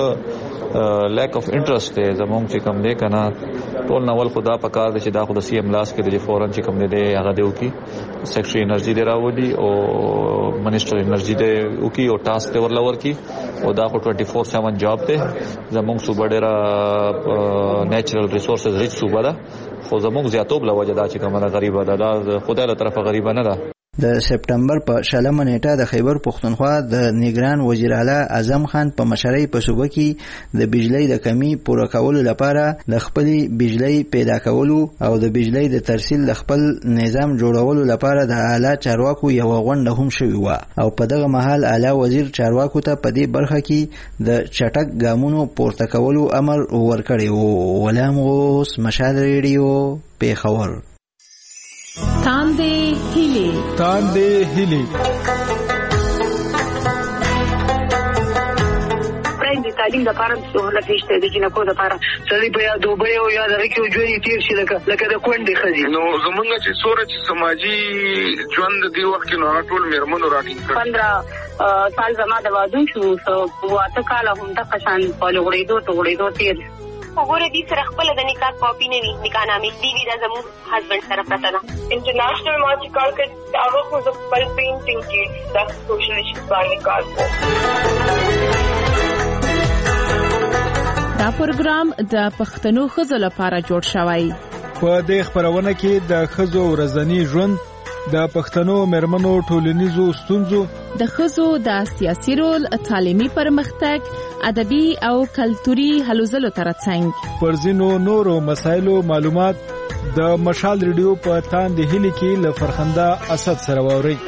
زموږ لیک اف انټرست دی زموږ چې کوم دی کنه ټول نول خدا پکار دی چې دا خو د سی ام لاس کې د فورن چې کوم دی هغه دی وکي سیکریټری انرژي دی راوړي او منیسټر انرژي دی وکي او ټاسک دی ورلور کی او دا خو چوبیس ساوث جاب دی زموږ صوبه ډیره نیچرل ریسورسز ریچ صوبه ده خو زموږ زیاتوب لوجه دا چې کومه غریبه ده دا خدای له طرفه غریبه نه ده. د سپټمبر په شلمه نیټه د خیبر پښتونخوا د نگران وزیر اعلی اعظم خان په مشرۍ په صوبه کې د بجلی د کمی پوره کولو لپاره د خپل بجلی پیدا کولو او د بجلی د ترسیل د خپل نظام جوړولو لپاره د اعلی چارواکو یو غونډه هم شوې و او په دغه مهال اعلی وزیر چارواکو ته په دې برخه کې د چټک ګامونو پورته کولو امر ورکړی و. غلام غوث مشال ریډیو پیښور. تاندې هیلې تاندې هیلې د تعلیم د لپاره سہولت نشته د جنکو د لپاره سړي په یاد دوبه او یاد راکې ژوند تیر شي لکه لکه د کونډې خزي نو زمونږ چې سوره چې سماجی ژوند دی وخت کې نو ټول میرمنو راټینګ کړ پندرہ سال زما د وادو شو واته کال هم د قشان په لوړېدو ته وړېدو تیر وګوره دې سره خپل د نکاح کاپی نه وي نکاح نامې دی وی دا زموږ هسبند سره پته ده. انټرنیشنل ما چې کار کوي هغه خو د خپل پینټینګ کې د سوشل ایشوز باندې کار کوي. دا پروګرام د پښتنو ښځو لپاره جوړ شوی. په دې خبرونه کې د ښځو ورځنی ژوند، د پښتنو مېرمنو ټولنیزو ستونزو، د ښځو د سیاسي رول، تعلیمي پرمختګ، ادبي او کلتوري هلو ځلو ترڅنګ پر ځینو نورو مسایلو معلومات د مشال ریډیو په تاند هلي کې له فرخنده اسد سره ووري.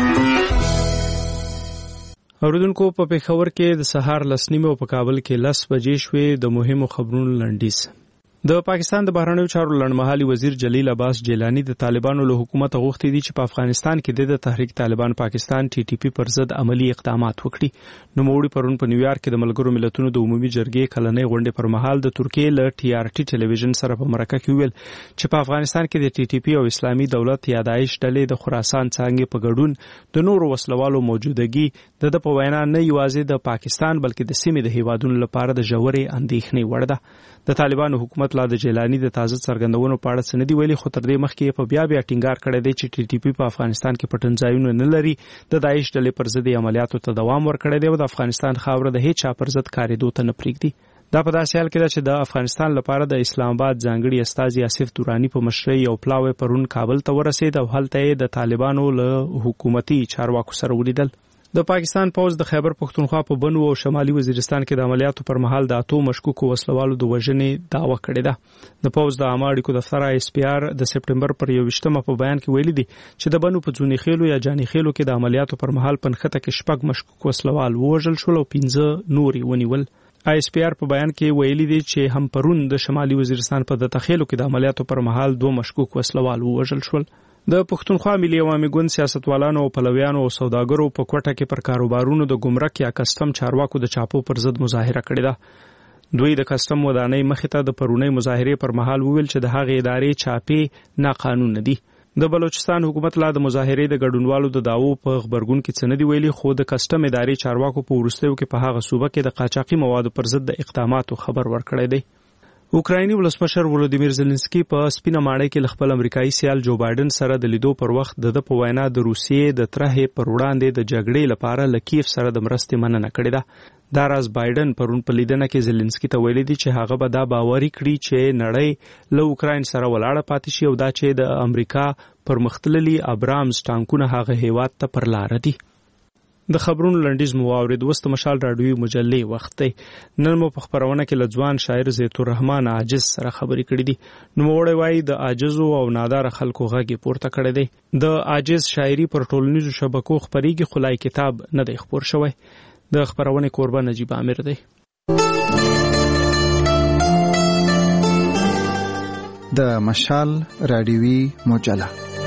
اوریدونکو په پیښور کې د سهار لسنیمه او په کابل کې لس بجې شوې. د مهمو خبرونو لنډیز. د پاکستان د بهرنیو چارو لړمحالي وزیر جلیل عباس جیلانی د طالبانو له حکومت غوښتي دي چې په افغانستان کې د تحریک طالبان پاکستان ټي ټي پی پر ضد عملی اقدامات وکړي. نو موړي پرون په نیویارک کې د ملګرو ملتونو د عمومي جرګې کلنۍ غونډې پر مهال د ترکیې له ټي آر ټي ټلویزیون سره په مرکه کې ویل چې په افغانستان کې د ټي ټي پی او اسلامي دولت یا داعش ډلې د خراسان څنګه په ګډون د نورو وسلوالو موجودګي د په وینا نه یوازې د پاکستان بلکې د سیمې د هیوادونو لپاره د ژورې اندېښنې وړ ده. د طالبانو حکومت لا د جیلانی د تازه څرګندونو په اړه څه نه دی ویلي، خو تر دې مخکې په بیا بیا ټینګار کړی دی چې ټي ټي پی په افغانستان کې پټن ځایونه نه لري، د داعش ډلې پر ضد عملیاتو ته دوام ورکړی دی او د افغانستان خاوره د هیڅ چا پر ضد کارېدو ته نه پرېږدي. دا په داسې حال کې ده چې د افغانستان لپاره د اسلام آباد ځانګړي استازي آصف دورانی په مشرۍ یو پلاوی پرون کابل ته ورسېد او هلته یې د طالبانو له حکومتي چارواکو سره ولیدل. د پاکستان پوز د خیبر پختونخوا په بنو او شمالي وزیرستان کې د عملیاتو پر مهال د اتو مشکوکو وسلوالو د وژنې دعوه کړې ده. د پوز د عامه اړیکو دفتر ایس پی آر د سپټمبر پر یوویشتمه په بیان کې ویلي دي چې د بنو په ځونی خېلو یا جاني خېلو کې د عملیاتو پر مهال پنخته کې شپږ مشکوک وسلوال وژل شول او پنځه نوري ونیول. ایس پی آر په بیان کې ویلي دي چې هم پرون د شمالي وزیرستان په دته خېلو کې د عملیاتو پر مهال دوه مشکوک وسلوال وژل شول. د پښتونخوا ملي عوامي ګوند سیاستوالانو او پلویانو او سوداګرو په کوټه کې پر کاروبارونو د ګمرک یا کسټم چارواکو د چاپو پر ضد مظاهره کړې ده. دوی د کسټم ودانۍ مخې ته د پرونی مظاهرې پر مهال وویل چې د هغې ادارې چاپې ناقانونه دي. د بلوچستان حکومت لا د مظاهرې د ګډونوالو د داوو په خبرګون کې څه نه دی ویلي، خو د کسټم ادارې چارواکو په وروستیو کې په هغه صوبه کې د قاچاقي موادو پر ضد د اقداماتو خبر ورکړی دی. اوکرایني ولسمشر ولودیمیر زيلنسکي په سپینه ماڼۍ کې خپل امریکایي سیال جو بایدن سره د لیدو پر وخت د په وینا د روسیې د طرحې پر وړاندې د جګړې لپاره له کیف سره د مرستې مننه کړې ده. دا راز بایدن پرون په لیدنه کې زيلنسکي ته ویلي دي چې هغه به دا باوري کړي چې نړۍ له اوکراین سره ولاړه پاتې شي او دا چې د امریکا پرمختللي ابرامز ټانکونه هغه هیواد ته پر لار دي. د خبرونو لنډیز مو واورید. وست مشال راډیوي مجلې وخت دی. نن مو په خبرونه کې لځوان شاعر زیت الرحمن عاجز سره خبرې کړې دي. نو وړي وای د عاجزو او نادار خلکو غږی پورته کړی دی. د عاجز شاعري پر ټولنیزو شبکو خبريږي، خلای کتاب نه دی خبر شوی. د خبرونه کوربه نجیب عامر دی. د مشال راډیوي مجله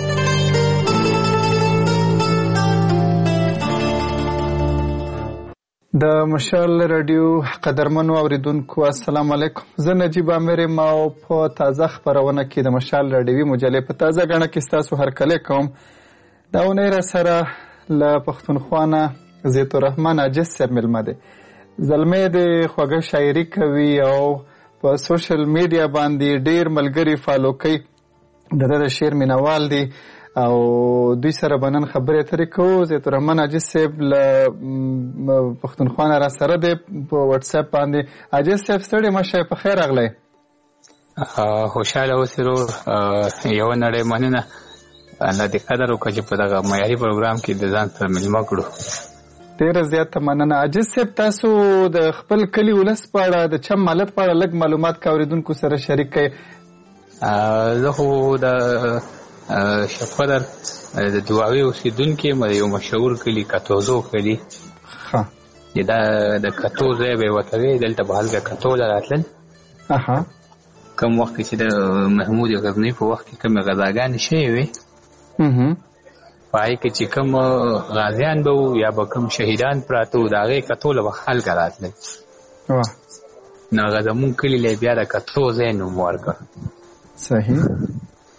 د مشال رادیو قدرمنو اوریدونکو السلام علیکم. زه نجیب عامر ما په تازه خبرونه کې د مشال رادیوي مجلې په تازه غړنه کې تاسو هرکله کوم. دا ونې را سره ل پښتونخوا نه زیت الرحمن عاجز سر ملمه ده. زلمه د خوږه شاعري کوي او په سوشل میډیا باندې ډیر ملګری فالو کوي. د شعر مینوال دي او دوی سره بنن خبرې اترې کوو. زیت الرحمن عاجز صاحب له پښتونخوا را سره دی په واتس اپ باندې. عاجز صاحب ستړي مشه په خیر راغلی. خوشاله اوسې ورور، یو نړۍ مننه الله دې قدر وکړي چې په دغه معیاري پروګرام کې د ځان سره مېلمه کړو. ډېره زیاته مننه. عاجز صاحب تاسو د خپل کلي ولس په اړه د چم مالت په اړه لږ معلومات کا اوریدونکو سره شریک کړئ. زه خو د شپدر د دواوی اوسیدونکي مې یو مشهور کلی کتوزو کلی ها دا د کتوزو به وتوی دلته به هلګه کتول راتلل. اها کوم وخت چې د محمود غزنی په وخت کې کوم غزاګان شي وي اها پای کې چې کوم غازیان به یا به کوم شهیدان پراته دا غي کتول به هلګه راتلل. واه نو غزمون کلی له بیا د کتوزو نوم ورکړ. صحیح.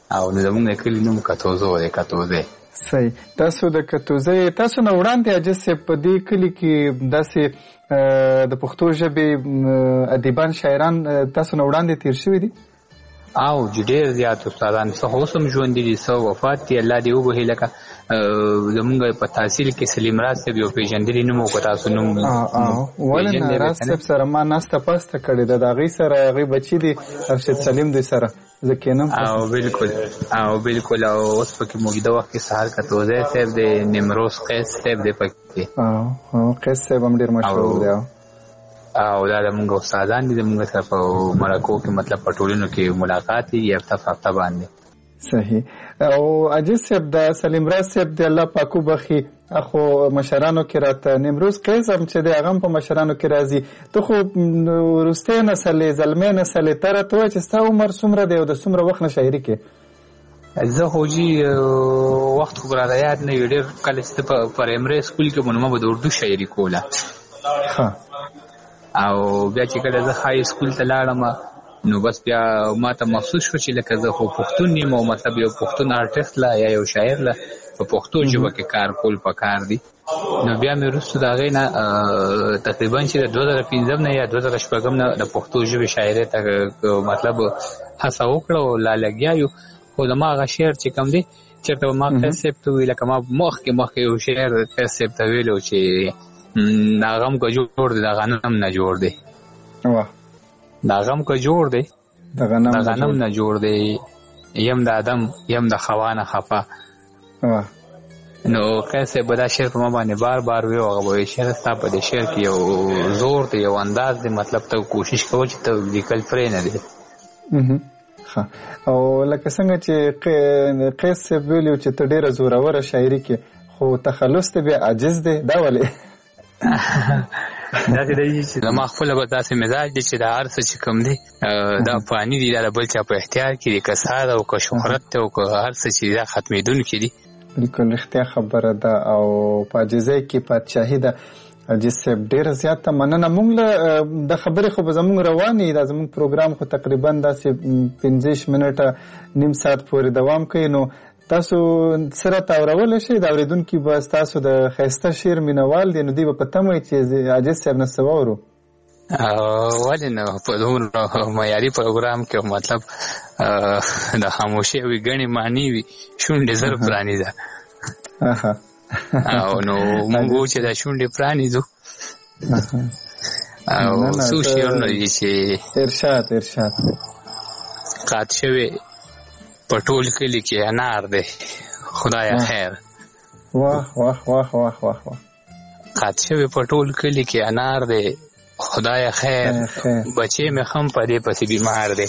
او نو زمونږ کلی نوم کتوزو دی کتوزه. صحیح. تاسو د کتوزه تاسو نو وړاندې اجازه په دې کلی کې داسې د پښتو ژبې ادیبان شاعران تاسو نو وړاندې تیر شوي دي؟ او ډېر زیات استادان څه اوس هم ژوندي دي، څه وفات دي، الله دې وبخښي. لکه زمونږ په تحصیل کې سلیم راز صاحب یو پېژندلي نوم وکړو تاسو نوم ولې راز صاحب سره ما ناسته پاسته کړې ده، د هغې سره هغې بچي دي ارشد سلیم دوی سره زه کېنم. او بالکل او بالکل او اوس پکې موجوده وخت کې سهار کتوزی صاحب دی، نیمروز قیس صاحب دی پکې. او قیس صاحب هم ډېر مشهور دی او دا زمونږ استادان دي، زمونږ سره په مرکو کې مطلب په ټولنو کې ملاقات کېږي هفته په هفته باندې. صحیح. او عجیز صاحب د سلیم راز صاحب دی الله پاک وبخښي خو مشرانو کې راته نیمروز قیس هم چې دی هغه هم په مشرانو کې راځي. ته خو وروستی نسل یې زلمی نسل یې ته راته وایه چې ستا عمر څومره دی او د څومره وخت نه شاعري کې؟ زه خو جي وخت خو راته یاد نه وي ډېر. کله چې په پرایمري سکول کې مو به د اردو شاعري کوله او بیا چې کله زه های سکول ته لاړم نو بس بیا ما ته محسوس شو چې لکه زه خو پښتون یم او مطلب یو پښتون آرټیسټ لا یا یو شاعر لا په پښتو ژبه کې کار کول پکار دي. نو بیا مې وروسته د هغې نه تقریبا چې د دوه زره پنځم نه یا دوه زره شپږم نه د پښتو ژبې شاعرۍ ته مطلب هڅه وکړه او لا لګیا یو. خو زما هغه شعر چې کوم دی چېرته ما قیس صاحب ته وویل، لکه ما مخکې مخکې یو شعر قیس صاحب ته ویلو چې دا غم که جوړ دی د غنم نه جوړ دی، دا غم که جوړ دی د غنم نه جوړ دی، یم د ادم یم د خوا نه خفه. نو قیس صاحب دا شعر په ما باندې بار بار وی هغه به شعر ستا په دې شعر کې یو زور دی یو انداز دی، مطلب ته کوشش کوه چې ته لیکل پرې نه دی. او لکه څنګه چې قیس صاحب ویلي چې ته ډېره زوروره شاعري کې خو تخلص ته بیا عاجز دی، دا ولې؟ داسې دی چې زما خپله به داسې مزاج دی چې دا هر څه چې کوم دی دا فاني دي، دا د بل چا په اختیار کې دي، که سعد او که شهرت دی او که هر څه چې دا ختمېدونکي دي. بالکل رښتیا خبره ده او په عاجزۍ کې پادشاهي ده. عاجز صاحب ډېره زیاته مننه. موږ له د خبرې خو به زموږ روانې دا زموږ پروګرام خو تقریبا داسې پنځه منټه نیم ساعت پورې دوام کوي. نو تاسو سره تاورولی شئ د اورېدونکي به ستاسو د ښایسته شعر مینوال دی، نو دوی به په تمه وي چې عاجز صاحب نه څه واورو. ولې نه په دومره معیاري پروګرام کې مطلب د خاموشۍ وي ګڼې معنی وي شونډې زر پرانیزه او نو موږ وو چې دا شونډې پرانیزو او څو شعرونه دي چې ارشاد ارشاد قات شوی په ټول کلي کې انار دی خدایه خیر. واه واه واه واه واه واه قات شوی په ټول کلي کې انار دی خدایه خیر، بچې مې هم په دې پسې بیمار دی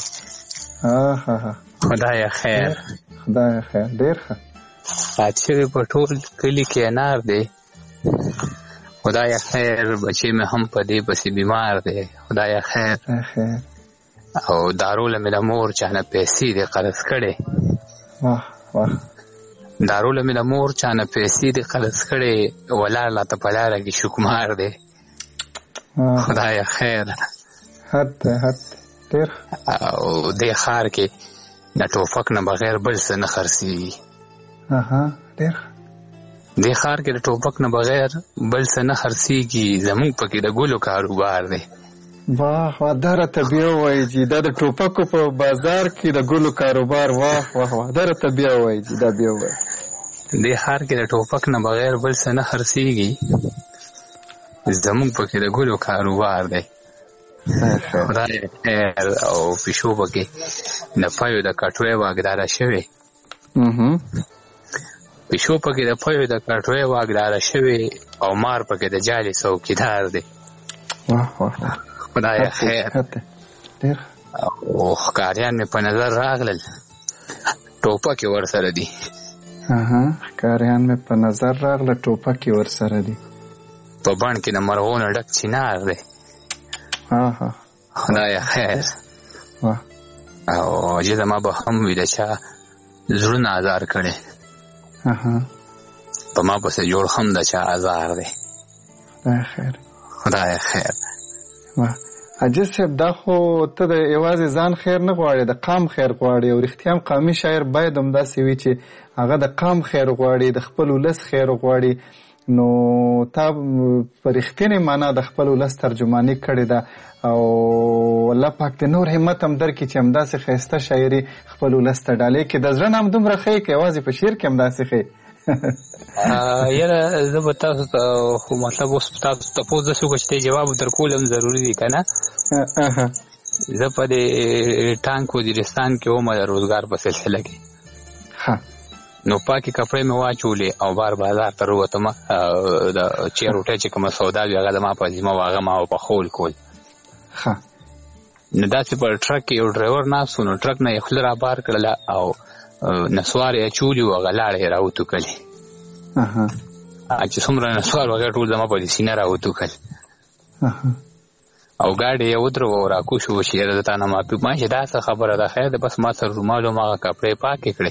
خدایه خیر خدایه خیر. ډېر ښه. قات شوی په ټول کلي کې انار دی خدایه خیر، بچې مې هم په دې پسې بیمار دی خدایه خیر. او داروله مې د مور چا نه پیسې دې قرض کړې، واه واه داروله مې د مور چا نه پیسې دې قرض کړې، ولاړ لا ته په لاره کې شکمار دی خدایه خیر. حد حد ډېر. او دې ښار کې د ټوپک نه بغیر بل څه نه خرڅېږي. ډېر. دې ښار کې د ټوپک نه بغیر بل څه نه خرڅېږي، زموږ پکې د ګلو کاروبار دی. واه واه دا راته بیا ووایي چې دا د ټوپکو په بازار کې د ګلو کاروبار. واه واه واه دا راته بیا ووایي چې دا بیا ووایي دې ښار کې د ټوپک نه بغیر بل څه نه خرڅېږي، زموږ پکې د ګلو کاروبار دی خدای خیر. او پیشو پکې د پایو د کټوۍ واګداره شوې، پیشو پکې د پایو د کټوۍ واګداره شوې او مار پکې د جالې څوکیدار دی خدای خیر. او ښکاریان مې په نظر راغلل ټوپک یې ورسره دي. ښکاریان مې په نظر راغله ټوپک یې ورسره دي. په بڼ کې د مرغونو ډک چنار دی خدای خیر. او چې زما به هم وي د چا زړونه ازار کړی، په ما پسې جوړ هم د چا ازار دی خدای خیر خدای خیر. عجز صاحب دا خو ته د یوازې ځان خیر نه غواړي، د قام خیر غواړي، او رښتیا هم قامي شاعر باید همداسې وي چې هغه د قام خیر غواړي، د خپل ولس خیر غواړي. نو تا په رښتینې معنا د خپل ولس ترجماني کړې ده او الله پاک دې نور همت هم درکړي چې همداسې ښایسته شاعري خپل ولس ته ډالۍ کړي. د زړه نه هم دومره ښیي که یوازې په شعر کې همداسې ښیي؟ یاره زه به تاسو ته خو مطلب اوس تاسو تپوس داسې وکړه چې جواب درکول هم ضروري دي که نه. زه په دې ټانک وزیرستان کې وم د روزګار په سلسله کې. نو پاکې کپړې مې واچولې او بار بازار ته ووتم. د چې روټۍ چې کومه سودا وي هغه زما په ذمه وه، هغه ما پخول کول. نو داسې په ټرک کې یو ډرایور ناست و، نو ټرک نه یې خوله رابار کړله او نسوار یې اچولي وو، هغه لاړې یې راوتوکلې. چې څومره نسوار وغه ټول زما په دې سینه راوتوکل او ګاډی یې ودرو او راکوش وو چې یاره د تا نه معافي ما چې دا څه خبره ده، خیر ده بس ما سره رومال و، ما هغه کپړې پاکې کړې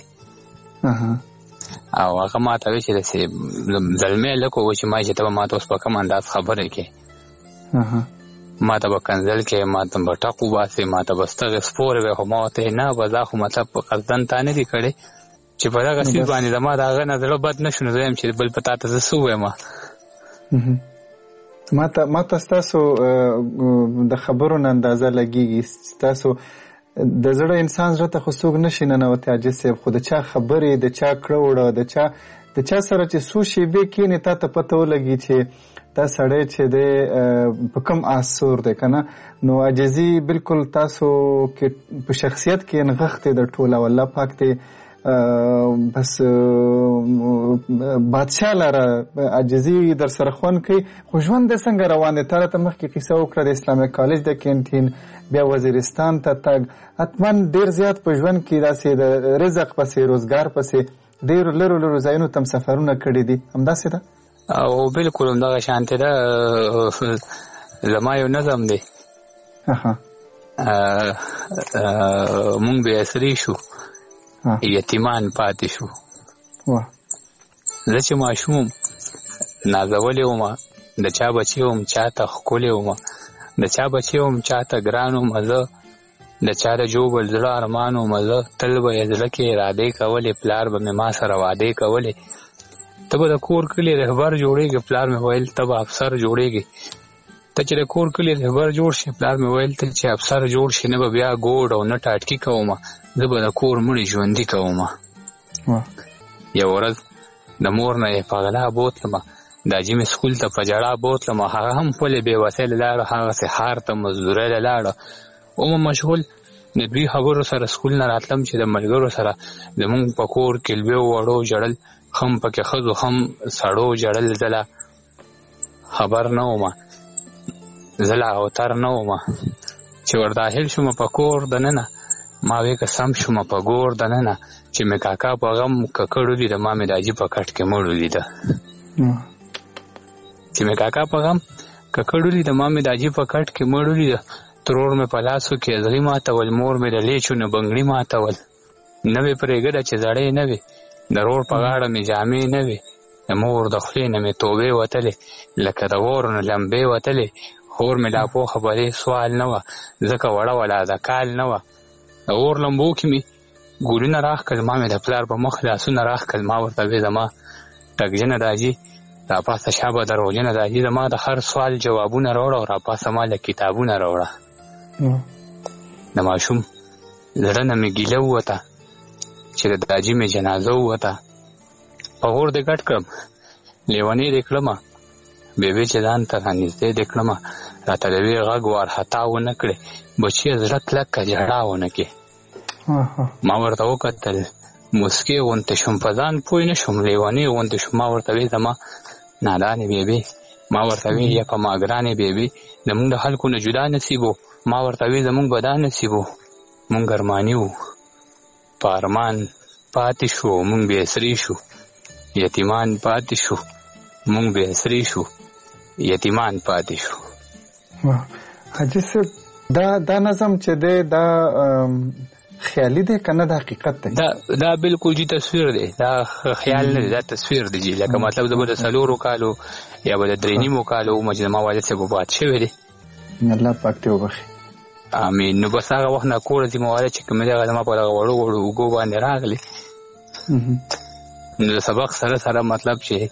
او هغه ما ته وایي چې داسې زلمی لکه و چې ما چې ته به ما ته اوس په کوم انداز خبرې کې ما ته به کنځل کې، ما ته به ټق وباسې، ما ته به ستغې سپورې وی. خو ما ورته نه به دا خو مطلب قصدن تا نه دي کړې چې په دغه سیز باندې زما د هغه نه زړه بد نه شو، نو زه یم چې بل په تا ته زه څه ووایم. ما ته ستاسو د خبرو نه اندازه لګېږي، ستاسو د زړه انسان زړه ته خو څوک نشي ننوتی عاجز صاحب، خو د چا خبرې، د چا کړه وړه، د چا د چا سره چې څو شېبې کښېنې تا ته پته ولګي چې دا سړی چې دی په کوم آسور دی که نه. نو عاجزي بالکل تاسو کې په شخصیت کې نغښتې د ټوله، والله پاک دی بس بادشاه لره عاجزي در سره خوند کوي. خو ژوند د څنګه روان دی؟ تا راته مخکې قصه وکړه د اسلامي کالج د کینټین، بیا وزیرستان ته تګ، حتما ډېر زیات په ژوند کې داسې د رزق پسې، روزګار پسې ډېرو لرو لرو ځایونو ته هم سفرونه کړي دي، همداسې ده؟ او بالکل همدغه شانتې ده. زما یو نظم دی، مونږ بې عصري شو، یتیمان پاتې شو. زه چې ماشوم نازولی وم، د چا بچی وم چاته ښکلی وم، د چا بچی وم چاته ګران وم، زه د چا د جوبل زړه ارمان وم، زه تل به یې زړه کې ارادې کولې، پلار به مې ما سره وعدې کولې. ته به د کور کلي رهبر جوړېږي، پلار مې ویل ته به افسر جوړېږي. ته چې د کور کلي رهبر جوړ شي، پلار مې ویل ته چې افسر جوړ شي، نه به بیا ګوډ او نه ټاټکي کوم، زه به د کور مړي ژوندي کوم. یو ورځ د مور نه یې په غلا بوتلم، د حاجي مې سکول ته په ژړا بوتلم، هغه هم خپلې بې وسیلې لاړه، هغسې ښار ته مزدورۍ له لاړه. ومه مشغول د دوی خبرو سره سکول نه راتلم چې د ملګرو سره زمونږ په کور کې لویو وړو ژړل، هم پکې ښځو هم سړو ژړل. زه لا خبر نه ومه، زه لا اوتر نه ومه چې ور داخل شومه په کور دننه. ما وی که سم شومه په ګور دننه، چې مې کاکا په غم ککړ ولیده، ما مې د حاجي په کټ کې مړ ولیده. چې مې کاکا په غم ککړ ولیده، ما مې د حاجي په کټ کې مړ ولیده. ترور مې په لاسو کې ازغي ماتول، مور مې د لیچو نه بنګړي ماتول. نه وې پرېږده چې زړې نه وې، د رور په غاړه مې جامې نه وې، د مور د خولې نه مې توبې وتلې، لکه د اور نه لمبې وتلې. خور مې لا پوه خبرې سوال نه وه، ځکه وړه ولا د کال نه وه. د اور لمبو کې مې ګلونه راښکل، ما مې د پلار په مخ لاسونه راښکل. ما ورته وې زما ټکجنه راځي، راپاسه شا به دروغجنه راځي، زما د هر سوال جوابونه راوړه او راپاسه ما له کتابونه راوړه. د ماشوم زړه نه مې ګیله ووته چې د حاجي مې جنازه ووته. په غور دې ګډ کړم، لیونۍ دې کړمه، بېبې چې ځان ته رانږدې دې کړمه، راته د وې غږ وارخطا ونه کړې، بچیه زړه کلکه جړا ونه کړې. ما ورته وکتل، مسکې غوندې شوم، په ځان پوه نه شوم، لیونۍ غوندې شوم. ما ورته وې زما نادانې بېبې، ما ورته وې یا په ما ګرانې بېبې، زمونږ د خلکو نه جدا نصیب و. ما ورته وې زمونږ به دا نصیب و، مونږ ارماني وو، په ارمان پاتې شو، مونږ بې عصري شو، یتیمان پاتې شو، مونږ بې عصري شو، یتیمان پاتې شو. حاجي صاحب دا دا نظم چې دی دا خیالي دی که نه د حقیقت دی؟ دا دا بالکل جی تصویر دی، دا خیال نه دی، دا تصویر دی جی. لکه مطلب زه به د څلورو کالو یا به د درې نیمو کالو ومه چې زما والد صاحب وفات شوی دی. الله پاک ته وبخي. امين. نو بس هغه وخت نه کور دي مواله چې کومه هغه ما په وړو وړو وګو باندې راغلي. نو سبق سره سره مطلب چې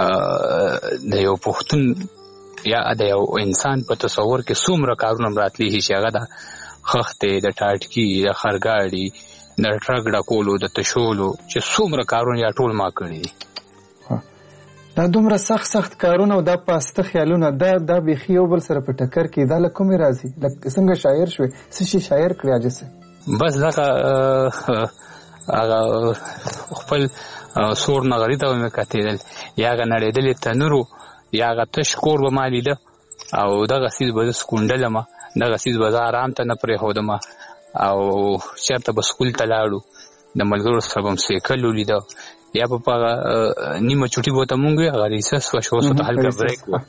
د یو پښتون یا د یو انسان په تصور کې څومره کارونه راتلی شي هغه د خښتې د ټاټکی د خرګاړي د ټرک ډکولو د تشولو چې څومره کارونه یا ټول ما کړی دي. دا دومره سخت سخت کارونه او دا پاسته خیالونه دا دا بيخي یو بل سره په ټکر کې دا لکه راځي لکه څنګه شاعر شوی څه شي شاعر کړی اجازه بس لکه هغه خپل سور نغری ته مې کتل یا هغه نړېدلې تنورو یا هغه تش کور به ما لیده او دغه سیز به سکونډلم دغه سیز به آرام ته نه پرېښودم او چېرته به سکول ته لاړو د ملګرو سره به م سیکل ولیده یا په هغه نیمه چوټي به ورته مونږ وي هغه ریسس وه چې اوس ورته هلته بریک وه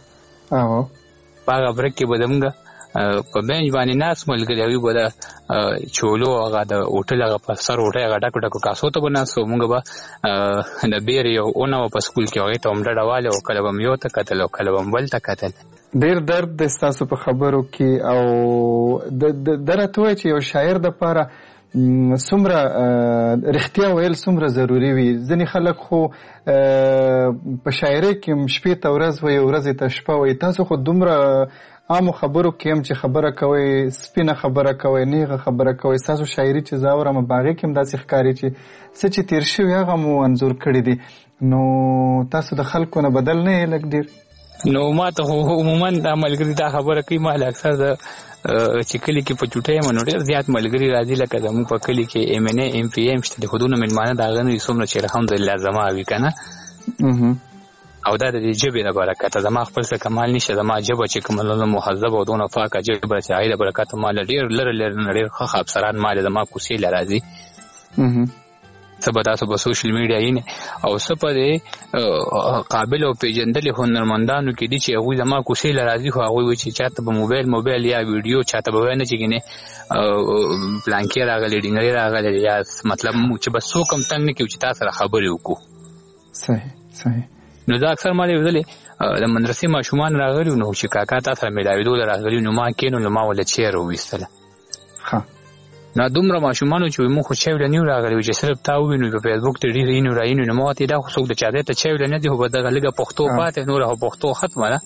په هغه بریک کې به زمونږ په بینچ باندې ناست ملګري هغوی به د چولو هغه د هوټل هغه په سر هوټل هغه ډکو ډکو کاسو ته به ناست وو مونږ به د بیرې یو اونه وه په سکول کې هغې ته هم ډډه والې وه کله به م یو ته کتل او کله به م بل ته کتل. ډېر درد دی ستاسو په خبرو کې او دا راته وایي چې یو شاعر دپاره څومره رښتیا ویل څومره ضروري وي. ځینې خلک خو په شاعرۍ کې شپې ته ورځ وایي ورځې ته شپه وایي تاسو خو دومره عامو خبرو کې هم چې خبره کوئ سپینه خبره کوئ نیغه خبره کوئ ستاسو شاعري چې زه اورم په هغې کې هم داسې ښکاري چې څه چې تېر شوي هغه مو انځور کړي دي نو تاسو د خلکو نه بدل نه یې لږ ډېر. نو ما ته عموما دا ملګري دا خبره کوي ما اکثر د چې کلي کې په چوټۍ یم نو ډېر زیات ملګري راځي لکه زموږ په کلي کې ایم ان اے ایم پی ایم شته د خودونه مېلمانه د هغه نه دي څومره چې الحمدلله زما وي که نه او دا د دې ژبې د برکته زما خپل څه کمال نشته زما ژبه چې کومه مهذبه او دونه پاکه ژبه چې هغې د برکته ما له ډېر لرې لرې نه ډېر ښه افسران ما له زما کوڅې له راځي څه به تاسو په سوشل میډیا یې او څه په دې قابل او پیژندلې هنرمندانو کې دي چې هغوی زما کوڅې له راځي خو هغوی وایي چې چاته به موبایل موبایل یا ویډیو چاته به وایي نه چې ګینې پلانکې راغلی ډینګرې راغلی یا مطلب چې بس څوک هم تنګ نه کړي چې تا سره خبرې وکړو. صحیح صحیح. نو دا اکثر ما لیدلې د مدرسې ماشومان راغلي نو چې کاکا تا سره میلاوېدو له راغلي نو ما کېنو نو ما ولې چیر وویستله نو دومره ماشومانو چې موږ خو چای ویله نه یو راغلي وو چې صرف تا ووینو په فیسبوک ته ډېر اینو راینو نو ما ورته دا خو څوک د چا ځای ته چای ویله نه دي خو به دغه لږه پښتو پاتې نوره خو پښتو ختمه ده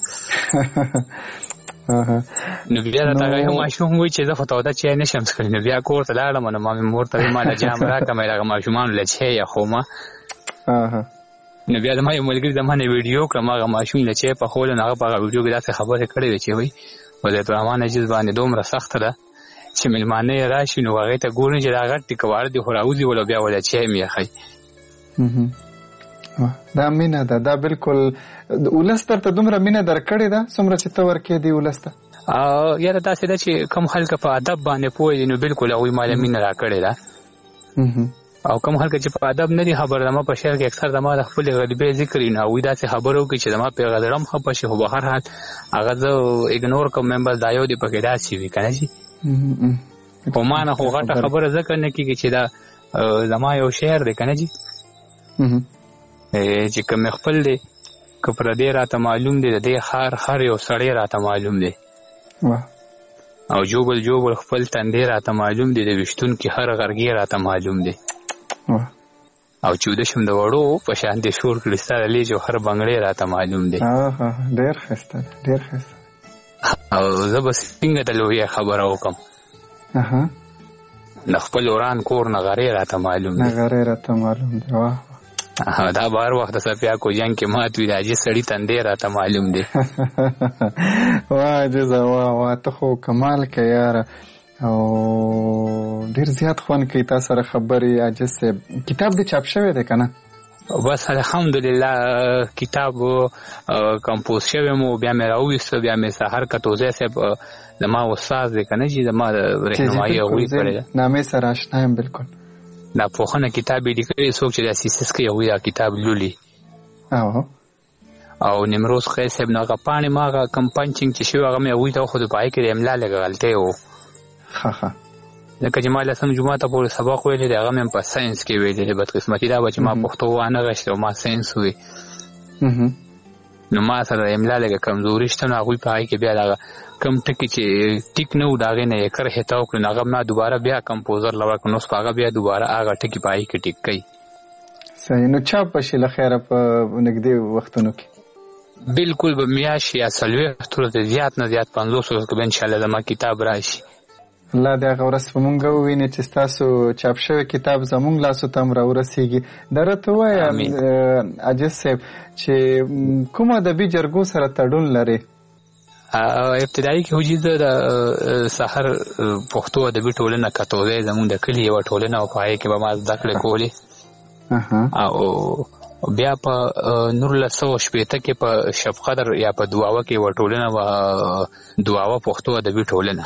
نو بیا راته هغه یو ماشوم وایي چې زه خو توده چای نه شم څښلی نو بیا کور ته لاړم نو ما مې مور ته وایي ما له جام راکړه مې هغه ماشومانو له چای اخومه نو بیا زما یو ملګري زما نه ویډیو کړم هغه ماشوم له چای پخولو نو هغه په هغه ویډیو کې داسې خبرې کړې وې چې وایي وضعیت الرحمن عزیز باندې دومره سخته ده چې مېلمانه یې راشي نو هغې ته ګوري چې دا غټ ټیکواره دي خو راوځي ولو بیا ولې چای مې یخی. دا مینه ده دا بالکل ولس درته دومره مینه درکړې ده څومره چې ته ورکې دي ولس ته یاره داسې ده چې کوم خلک په ادب باندې پوه دي نو بالکل هغوی ماله مینه راکړې ده او کوم خلک چې په ادب نه دي خبر زما په شعر کې اکثر زما د خپلې غریبۍ ذکر وي نو هغوی داسې خبره وکړي چې زما پرې زړه هم خفه شي خو به هر حال هغه زه اګنور کوم ممبر دا یو دې پکې داسې وي که نه شي په ما نه خو غټه خبره ځکه نه کېږي چې دا زما یو شعر دی که نه جي چې که مې خپل دی که پردی راته معلوم دی د دې ښار هر یو سړی راته معلوم دی او جوبل جوبل خپل تندی راته معلوم دی د ویشتونکي هر غرګې راته معلوم دی او چې وده شم د وړو په شان دې شور کړي ستا د لیجو هر بنګړی راته معلوم دی ډېر ښایسته ډېر ښایسته او زه به څنګه د لویه خبره وکړم د خپل وران کور نغرې راته معلوم دی نغرې راته معلوم دی واه دا به هر وخت د څپیاکو جنګ کې مات وي د حاجي سړي تندی راته معلوم دی واه عجیزه واه واه ته خو کمال کې یاره او ډېر زیات خوند کوي تا سره خبرې عاجز صاحب کتاب دې چاپ شوی دی که نه بس الحمدلله کتاب کمپوز شوی مو بیا مې راوویسته بیا مې سهار کتوزی صاحب زما استاد دی که نه چې زما رهنمایي هغوی کړې ده نامې سره اشنا یم بلکل دا پوښنه کتاب یې لیکلی څوک چې دا سیسس کوي هغوی دا کتاب لولي او نیمروز خیر صاحب نو هغه پاڼې ما هغه کم پنچینګ چې شوي هغه مې هغوی ته وښودو په هغې کې د املا لږه غلطۍ و ښه ښه ځکه چې ما لسم جمعه ته پورې سبق ویلی دی هغه مې په ساینس کې ویلی دی بدقسمتي دا به چې ما پښتو وانه غشتې او ما ساینس وی نو ما سره املا لګه کمزوري شته نو هغوی په هغې کې بیا دغه کم ټکي چې ټیک نه و د هغې نه یې کرښې ته وکړو نو هغه ما دوباره بیا کمپوزر له ورکړو نو اوس په هغه بیا دوباره هغه ټکي په هغې کې ټیک کوي. صحیح. نو چاپ به شي له خیره په نږدې وختونو کې؟ بالکل به میاشت یا څلوېښت ورځې زیات نه زیات پنځوس ورځو کې به انشاءالله زما کتاب راشي. الله دې هغه ورځ په مونږ وویني چې ستاسو چاپ شوی کتاب زمونږ لاسو ته هم راورسېږي. دا راته ووایه عاجز صاحب چې کومه ادبي جرګو سره تړون لرې؟ ابتدایي کې وجود د سحر پښتو ادبي ټولنه کتوزی زمونږ د کلي یوه ټولنه او په هغې کې به ما زده کړې کولې او بیا په نولس سوه شپېته کې په شب قدر یا په دواوه کې یوه ټولنه وه دواوه پښتو ادبي ټولنه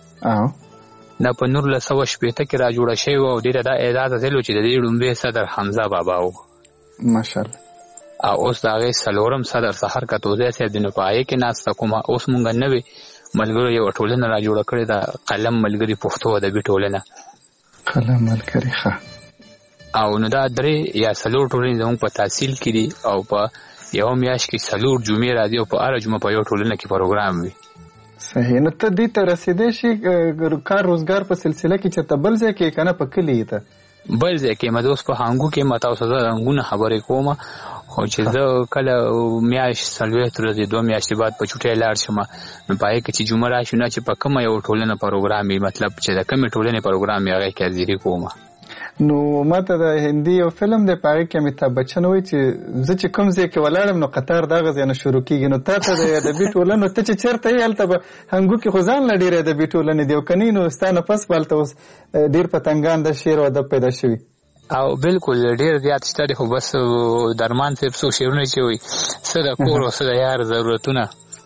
دا په نولس سوه شپېته کې را جوړه شوې وه او ډېره دا اعزاز حاصل و چې د دې لومړی صدر حمزه بابا و ماشاءالله او اوس د هغې څلورم صدر سحر کتوزی صاحب دی. نو په هغې کې ناسته کومه اوس مونږ نوې ملګرو یوه ټولنه را جوړه کړې ده قلم ملګري پښتو ادبي ټولنه. قلم ملګري ښه. او نو دا درې یا څلور ټولنې زموږ په تحصیل کې دي او په یوه میاشت کې څلور جمعې راځي او په هره جمعه په یو ټولنه کې پروګرام وي. صحیح. نو ته دې ته رسېدی شي کار روزګار په سلسله کې چېرته بل ځای کې که نه په کلي ته؟ بل ځای کې یم. زه اوس په هانګو کې یم تاسو زه رنګونه خبرې کوم خو چې زه کله میاشت څلوېښت ورځې دوه میاشتې بعد په چوټۍ لاړ شم نو په هغې کې چې جمعه راشي نه چې په کومه یو ټولنه پروګرام وي مطلب چې د کومې ټولنې پروګرام وي هغې کې حاضري کوم. نو ماته د هندي یو فلم دی په هغې کې امیتاب بچن وایي چې زه چې کوم ځای کې ولاړم نو قطار دغه ځای نه شروع کېږي. نو تا ته د ادبي ټولنو ته چې چېرته یې هلته به هنګو کې خو ځان له ډېرې ادبي ټولنې دي او که نه نو ستا نه پس به هلته اوس ډېر پتنګان د شعر او ادب پیدا شوي. او بالکل ډېر زیات شته دي خو بس درمان صاحب څو شعرونه چې وایي څه د کور او څه د یار ضرورتونه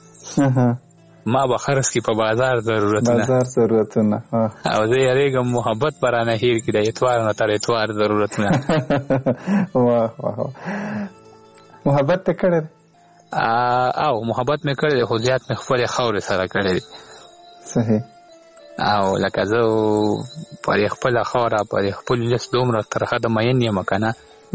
ما به خرڅ کړي په بازار ضرورتونه بازار ضرورتونه او زه یېرېږم محبت به رانه هېر کړي د اتوار نه تر اتوار ضرورتونه. واه واه محبت ته کړی دی؟ او محبت مې کړی دی خو زیات مې خپلې خاورې سره کړی دی. صحیح. او لکه زه پرې خپله خاوره پرې خپل ولس دومره ترخه د مین یم که نه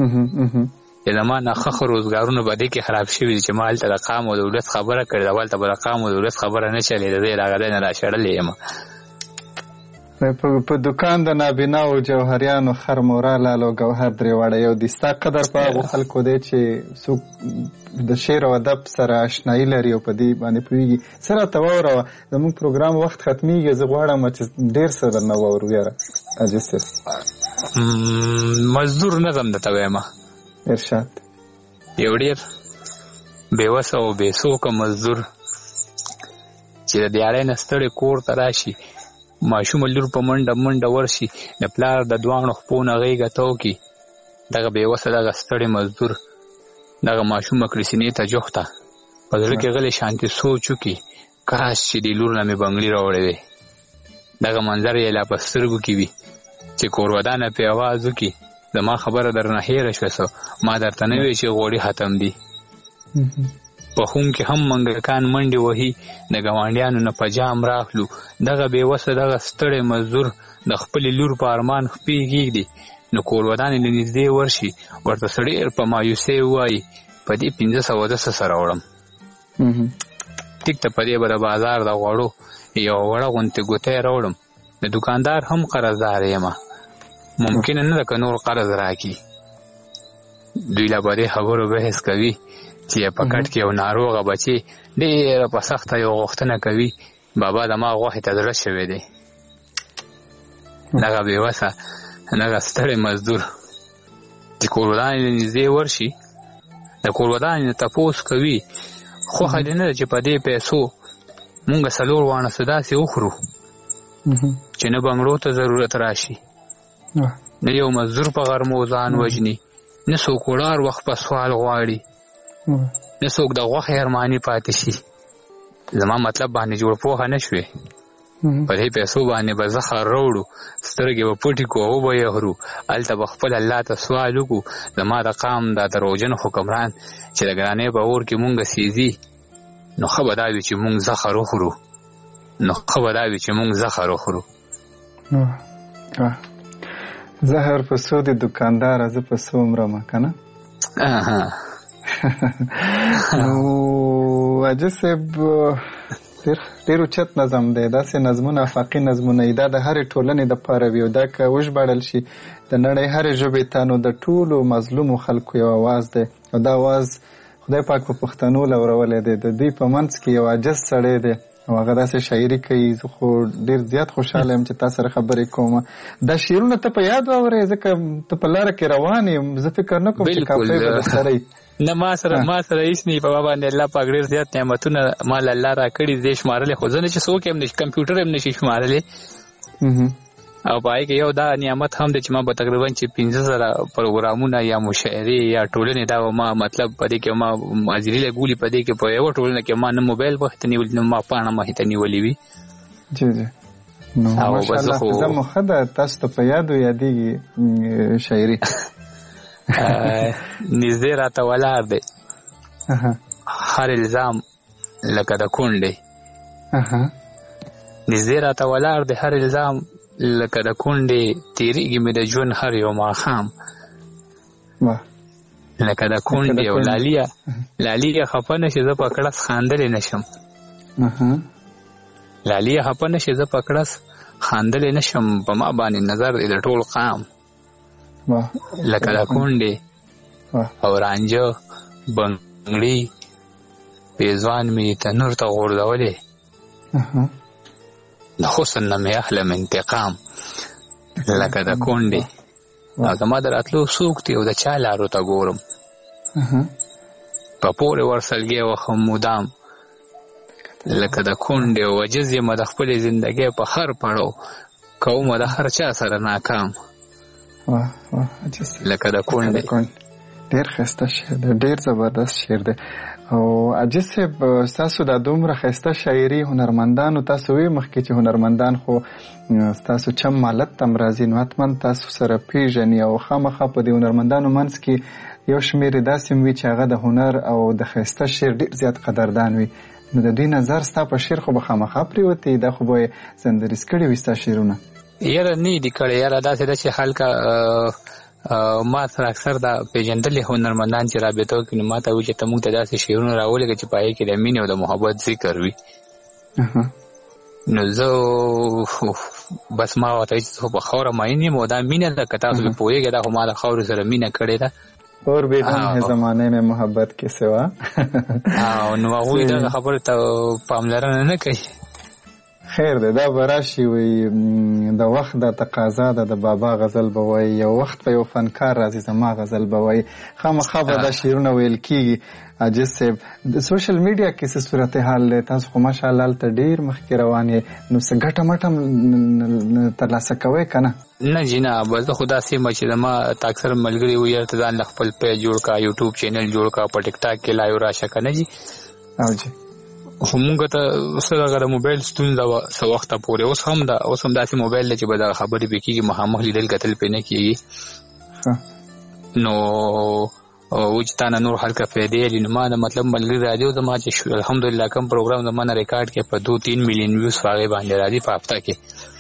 چې زما نه ښه ښه روزګارونه به دې کې خراب شوي دي چې ما هلته د قام او د ولس خبره کړې ده هلته به د قام او د ولس خبره نه چلېده زه یې د هغه ځای نه راشړلی یم. په دکان د نابیناو جوهریانو خر مورا لال او ګوهر درې واړه یو دي. ستا قدر په هغو خلکو دی چې څوک د شعر او ادب سره اشنایي لري او په دې باندې پوهېږي. څه راته واوروه زموږ پروګرام وخت ختمیږي زه غواړم چې ډېر څه درنه واورو یاره عاجز صاحب. مزدور نظم درته وایم ارشاد. یو ډېر بېوسه او بېڅوکه مزدور چې د دیارۍ نه ستړی کور ته راشي ماشومه لور په منډه منډه ورشي د پلار د دواړو خپو نه غېږه تو کړي دغه بېوسه دغه ستړی مزدور دغه ماشومه کړي سینې ته جوخته په زړه کې غلی شانتي سوچ وکړي کاش چې دې لور نه مې بنګړي راوړی وی. دغه منظر یې لا په سترګو کې وي چې کورودانه پې اواز وکړي زما خبره درنه هېره شوه سو ما درته نه وی چې غوړي ختم دي. په خون کې هم منګکان منډې وهي د ګاونډیانو نه په جام راخلو دغه بېوسه دغه ستړی مزدور د خپلې لور په ارمان خپې کېږدي نو کورودانې له نږدې ورشي ورته څه ډېر په مایوسۍ ووایي په دې پنځه سوه ده څه سره وړم ټیک ته په دې به د بازار د غوړو یوه وړه غوندې ګوتی راوړم د دوکاندار هم قرضدار یم ممکنه نه ده که نور قرض راکړي. دوی له په دې خبرو بحث کوي چې په کټ کې یو ناروغه بچی ډېره په سخته یو غوښتنه کوي بابا زما غوښې ته زړه شوی دی. دغه بېوسه دغه ستړی مزدور چې کورودانې له نږدې ورشي د کورودانې نه تپوس کوي خوښه دې نه ده چې په دې پیسو مونږ څلور واڼه څه داسې وخورو چې نه بنګړو ته ضرورت راشي نه یو مزدور په غرمو ځان وژني نه څوک وړار وخت په سوال غواړي نه څوک د غوښې ارماني پاتې شي. زما مطلب باندې جوړ پوهه نه شوې په دې پیسو باندې به زخر راوړو سترګې به پټې کړو او به یې هرو هلته به خپل الله ته سوال وکړو زما د قام دا دروغجن حکمران چې د ګرانۍ په اور کې مونږ سیزي نو ښه به دا وي چې مونږ زخر وخورو نو ښه به دا وي چې مونږ زخر وخورو. زهر په څو د دوکاندار زه په څو مرمه که نه نو عجز صاحب ډېر اوچت نظم دی، داسې نظمونه افاقي نظمونه دا د هرې ټولنې دپاره وي او دا که وژباړل شي د نړۍ هرې ژبې ته نو د ټولو مظلومو خلکو یو اواز دی او دا اواز خدای پاک په پښتنو لورولی دی. د دوی په منځ کې یو عاجز سړی دی او هغه داسې شاعري کوي. زه خو ډېر زیات خوشحاله یم چې تا سره خبرې کوم. دا شعرونه ته په یاد واورې ځکه ته په لاره کې روان یم، زه فکر نه کوم چې کافی به درسره وي. نه ما سره ما سره هیڅ نه په باندې الله پاک ډېر زیات نعمتونه مال الله را کړي دي شمارلې، خو زه نه چې څوک هم نشي کمپیوټر هم نشي شمارلې. او پای کې یو دا نعمت هم دی چې ما به تقریبا چې پنځه زره پروګرامونه یا مشاعرې یا ټولنې دا ما مطلب په دې کې ما حاضري لګولي په دې کې په یوه ټولنه کې ما نه موبایل مخې ته نیولي نه ما پاڼه مخې ته نیولې وي. جی جی نو ماشاءالله حافظه مو ښه ده، تاسو ته په یادو یادېږي شاعري. نږدې راته ولاړ دی هر الزام لکه د کونډې، نږدې راته ولاړ دی هر الزام لکه د کونډې، تېرېږي مې د ژوند هر یو ماښام لکه د کونډې. او لاليه لاليه خفه نه شي زه په کړس خاندلی نه شم، لاليه خفه نه شي زه په کړس خاندلی نه شم، په ما باندې نظر دی د ټول قام لکه د کونډې. او رانجه بنګړي پیزوان مې تنور ته غورځولې، د حسن نه مې اخلم انتقام لکه د کونډې. او زما د راتلو څوک دی او د چا لارو ته ګورم، په پورې ورسلګۍ وخم مدام لکه د کونډې. او عجز یم د خپلې زندګۍ په هر پړاو کومه د هر چا سره ناکام لکه د کونډې. ډېر ښایسته شعر دی، ډېر زبردست شعر دی. او عجز صاحب ستاسو دا دومره ښایسته شاعري هنرمندانو، تاسو وی مخکې چې هنرمندان خو ستاسو چم مالت ته هم راځي، نو حتما تاسو سره پیژني او خامخا په دې هنرمندانو منځ کې یو شمېر داسې وي چې هغه د هنر او د ښایسته شعر ډېر زیات قدردان وي. نو د دوی نظر ستا په شعر خو به خامخا پرېوتی، دا خو به یې سندریز کړي وي ستا شعرونه؟ یاره نه دي کړی، یاره داسې ده چې خلکه ما سره اکثر دا پیژندلي هنرمندان چې رابطه وکړي نو ما ته وایي چې ته موږ ته داسې شعرونه راولېږه چې په هغې کې د مینې او د محبت ذکر وي. نو زه بس ما ورته وایي چې په خاوره مین یم او دا مینه ده، که تاسو پرې پوهېږئ دا خو ما د خاورې سره مینه کړې ده. اور بیگم ہے زمانے میں محبت کے سوا. نو هغوی دغه خبرې ته پاملرنه نه کوي. خیر دی، دا به راشي وي د وخت د تقاضا ده، د بابا غزل به وایي، یو وخت به یو فنکار راځي زما غزل به وایي، خامخا به دا شعرونه ویل کېږي. عاجز صاحب د سوشل میډیا کې څه صورتحال دی؟ تاسو خو ماشاءالله هلته ډېر مخکې روان یې، نو څه ګټه مټه هم ترلاسه کوئ که نه؟ نه جي نه، بس زه خو داسې یم چې زما ته اکثر ملګري وایي ته ځان له خپل پیج جوړ کړه، یوټیوب چینل جوړ کړه، په ټیک ټاک کې لایو راشه که نه جي. او جي خو مونږ ته څه دغه د موبایل ستونزه وه څه وخته پورې، اوس هم ده، اوس هم داسې موبایل دی چې به دغه خبرې پرې کېږي، مخامخ لیدل کتل پرې نه کېږي. نو و چې تا نه نور هلکه فایدې لري، نو ما د مطلب ملګري راځي زما چې الحمدلله کوم پروګرام زما نه ریکارډ کې په دو تین میلیون ویوز په هغې باندې راځي په هفته کې.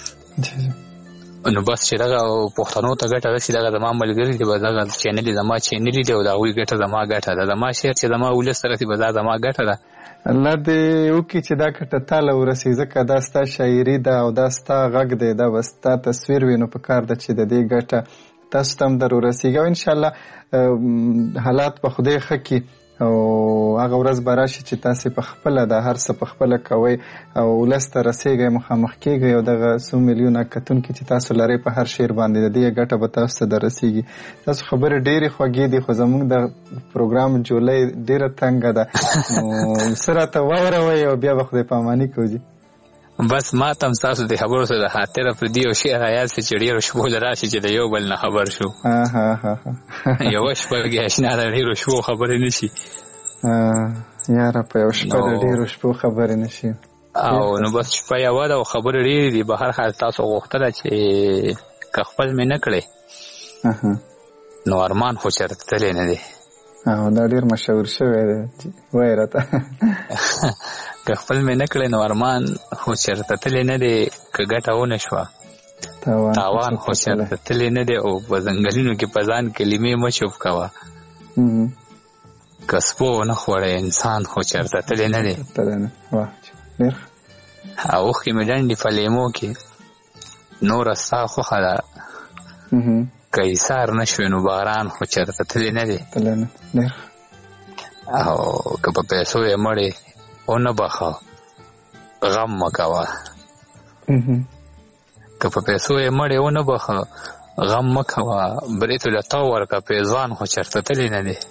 نو بس چې دغه پښتنو ته ګټه رسي، دغه زما ملګري دي، به دغه چینل زما چینل دي او د هغوی ګټه زما ګټه ده، زما شعر چې زما ولس ته رسي به دا زما ګټه ده. الله دې وکړي چې دا ګټه تاله ورسي، ځکه دا ستا شاعري ده او دا ستا غږ دی، دا به ستا تصویر وي، نو په کار ده چې د دې ګټه تاسو ته هم در ورسېږي. او انشاءالله حالات به خدای ښه کړي او هغه ورځ به راشي چې تاسې په خپله دا هر څه په خپله کوئ او ولس ته رسېږئ، مخامخ کېږئ او دغه څو میلیونه کتونکي چې تاسو لرئ په هر شعر باندې د دې ګټه به تاسو ته در رسېږي. تاسو خبرې ډېرې خوږې دي، خو زموږ د پروګرام جولۍ ډېره تنګه ده، نو څه راته واوروئ او بیا به خدای پاماني کوو. بس ما ته هم ستاسو د خبرو سره د خاطره پردي یو شعر حیات سي چې ډېرو شپو له راشي چې د یو بل نه خبر شو. یوه شپه کې اشنا د ډېرو شپو خبرې نه شي. یاره په یو شپه د ډېرو شپو خبرې نه شي. او نو بس شپه یوه ده او خبرې ډېرې دي. به هر حال تاسو غوښتله چې که خپل مې نه کړې نو ارمان خو چېرته تللی نه دی. او دا ډېر مشهور شوی دی، وایې راته. که خپل مې نه کړی نو ارمان خو چېرته تللی نه دی، که ګټه ونه شوه تاوان خو چېرته تللی نه دی. او په ځنګلونو کې په ځان کلمې مه چوپ کوه، کسبو نه خوړی انسان خو چېرته تللی نه دی. اوښکې مې ډنډې په لیمو کې نوره ستا خوښه ده که ایثار نه شوې نو باران خو چېرته تللی نه دی. او که په پیسو یې مړې ونه بخه غم مه کوه. که په پیسو یې مړې ونه بخه غم مه کوه. بریتو له تا ورکه پیزوان خو چېرته تللی نه دی.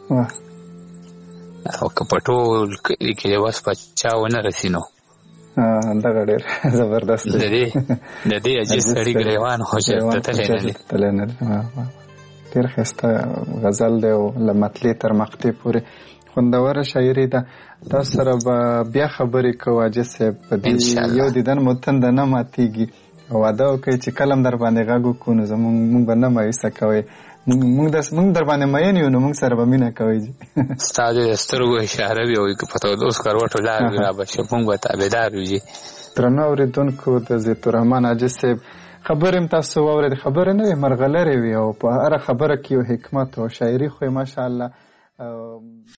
او که په ټول کلي کې بس په چا ونه رسي نو دغه ډېر زبردست دی. د دې د دې عجیب سړي ګریوان خو چېرته تللی نه دی. ډېر ښایسته غزل دی او له مطلع تر مقطع پورې خوندوره شاعري ده. تاسو سره به بیا خبرې کوو عاجز صاحب. په دې یو دیدن مو تنده نه ماتېږي. وعده وکړئ چې کله هم در باندې غږ وکړو نو زموږ موږ به نه مایوسه کوئ. موږ در باندې مین یو نو موږ سره به مینه کوئ. ستا د سترګو اشاره وي او که په تودو سکروټو لار وي را به شي موږ به تابعدار یو. درنو اورېدونکو د ضیاء الرحمن عاجز صاحب خبرې هم تاسو واورېدې. خبرې نه وي مرغلرې وي او په هره خبره کې یو حکمت او شاعري خو یې ماشاءالله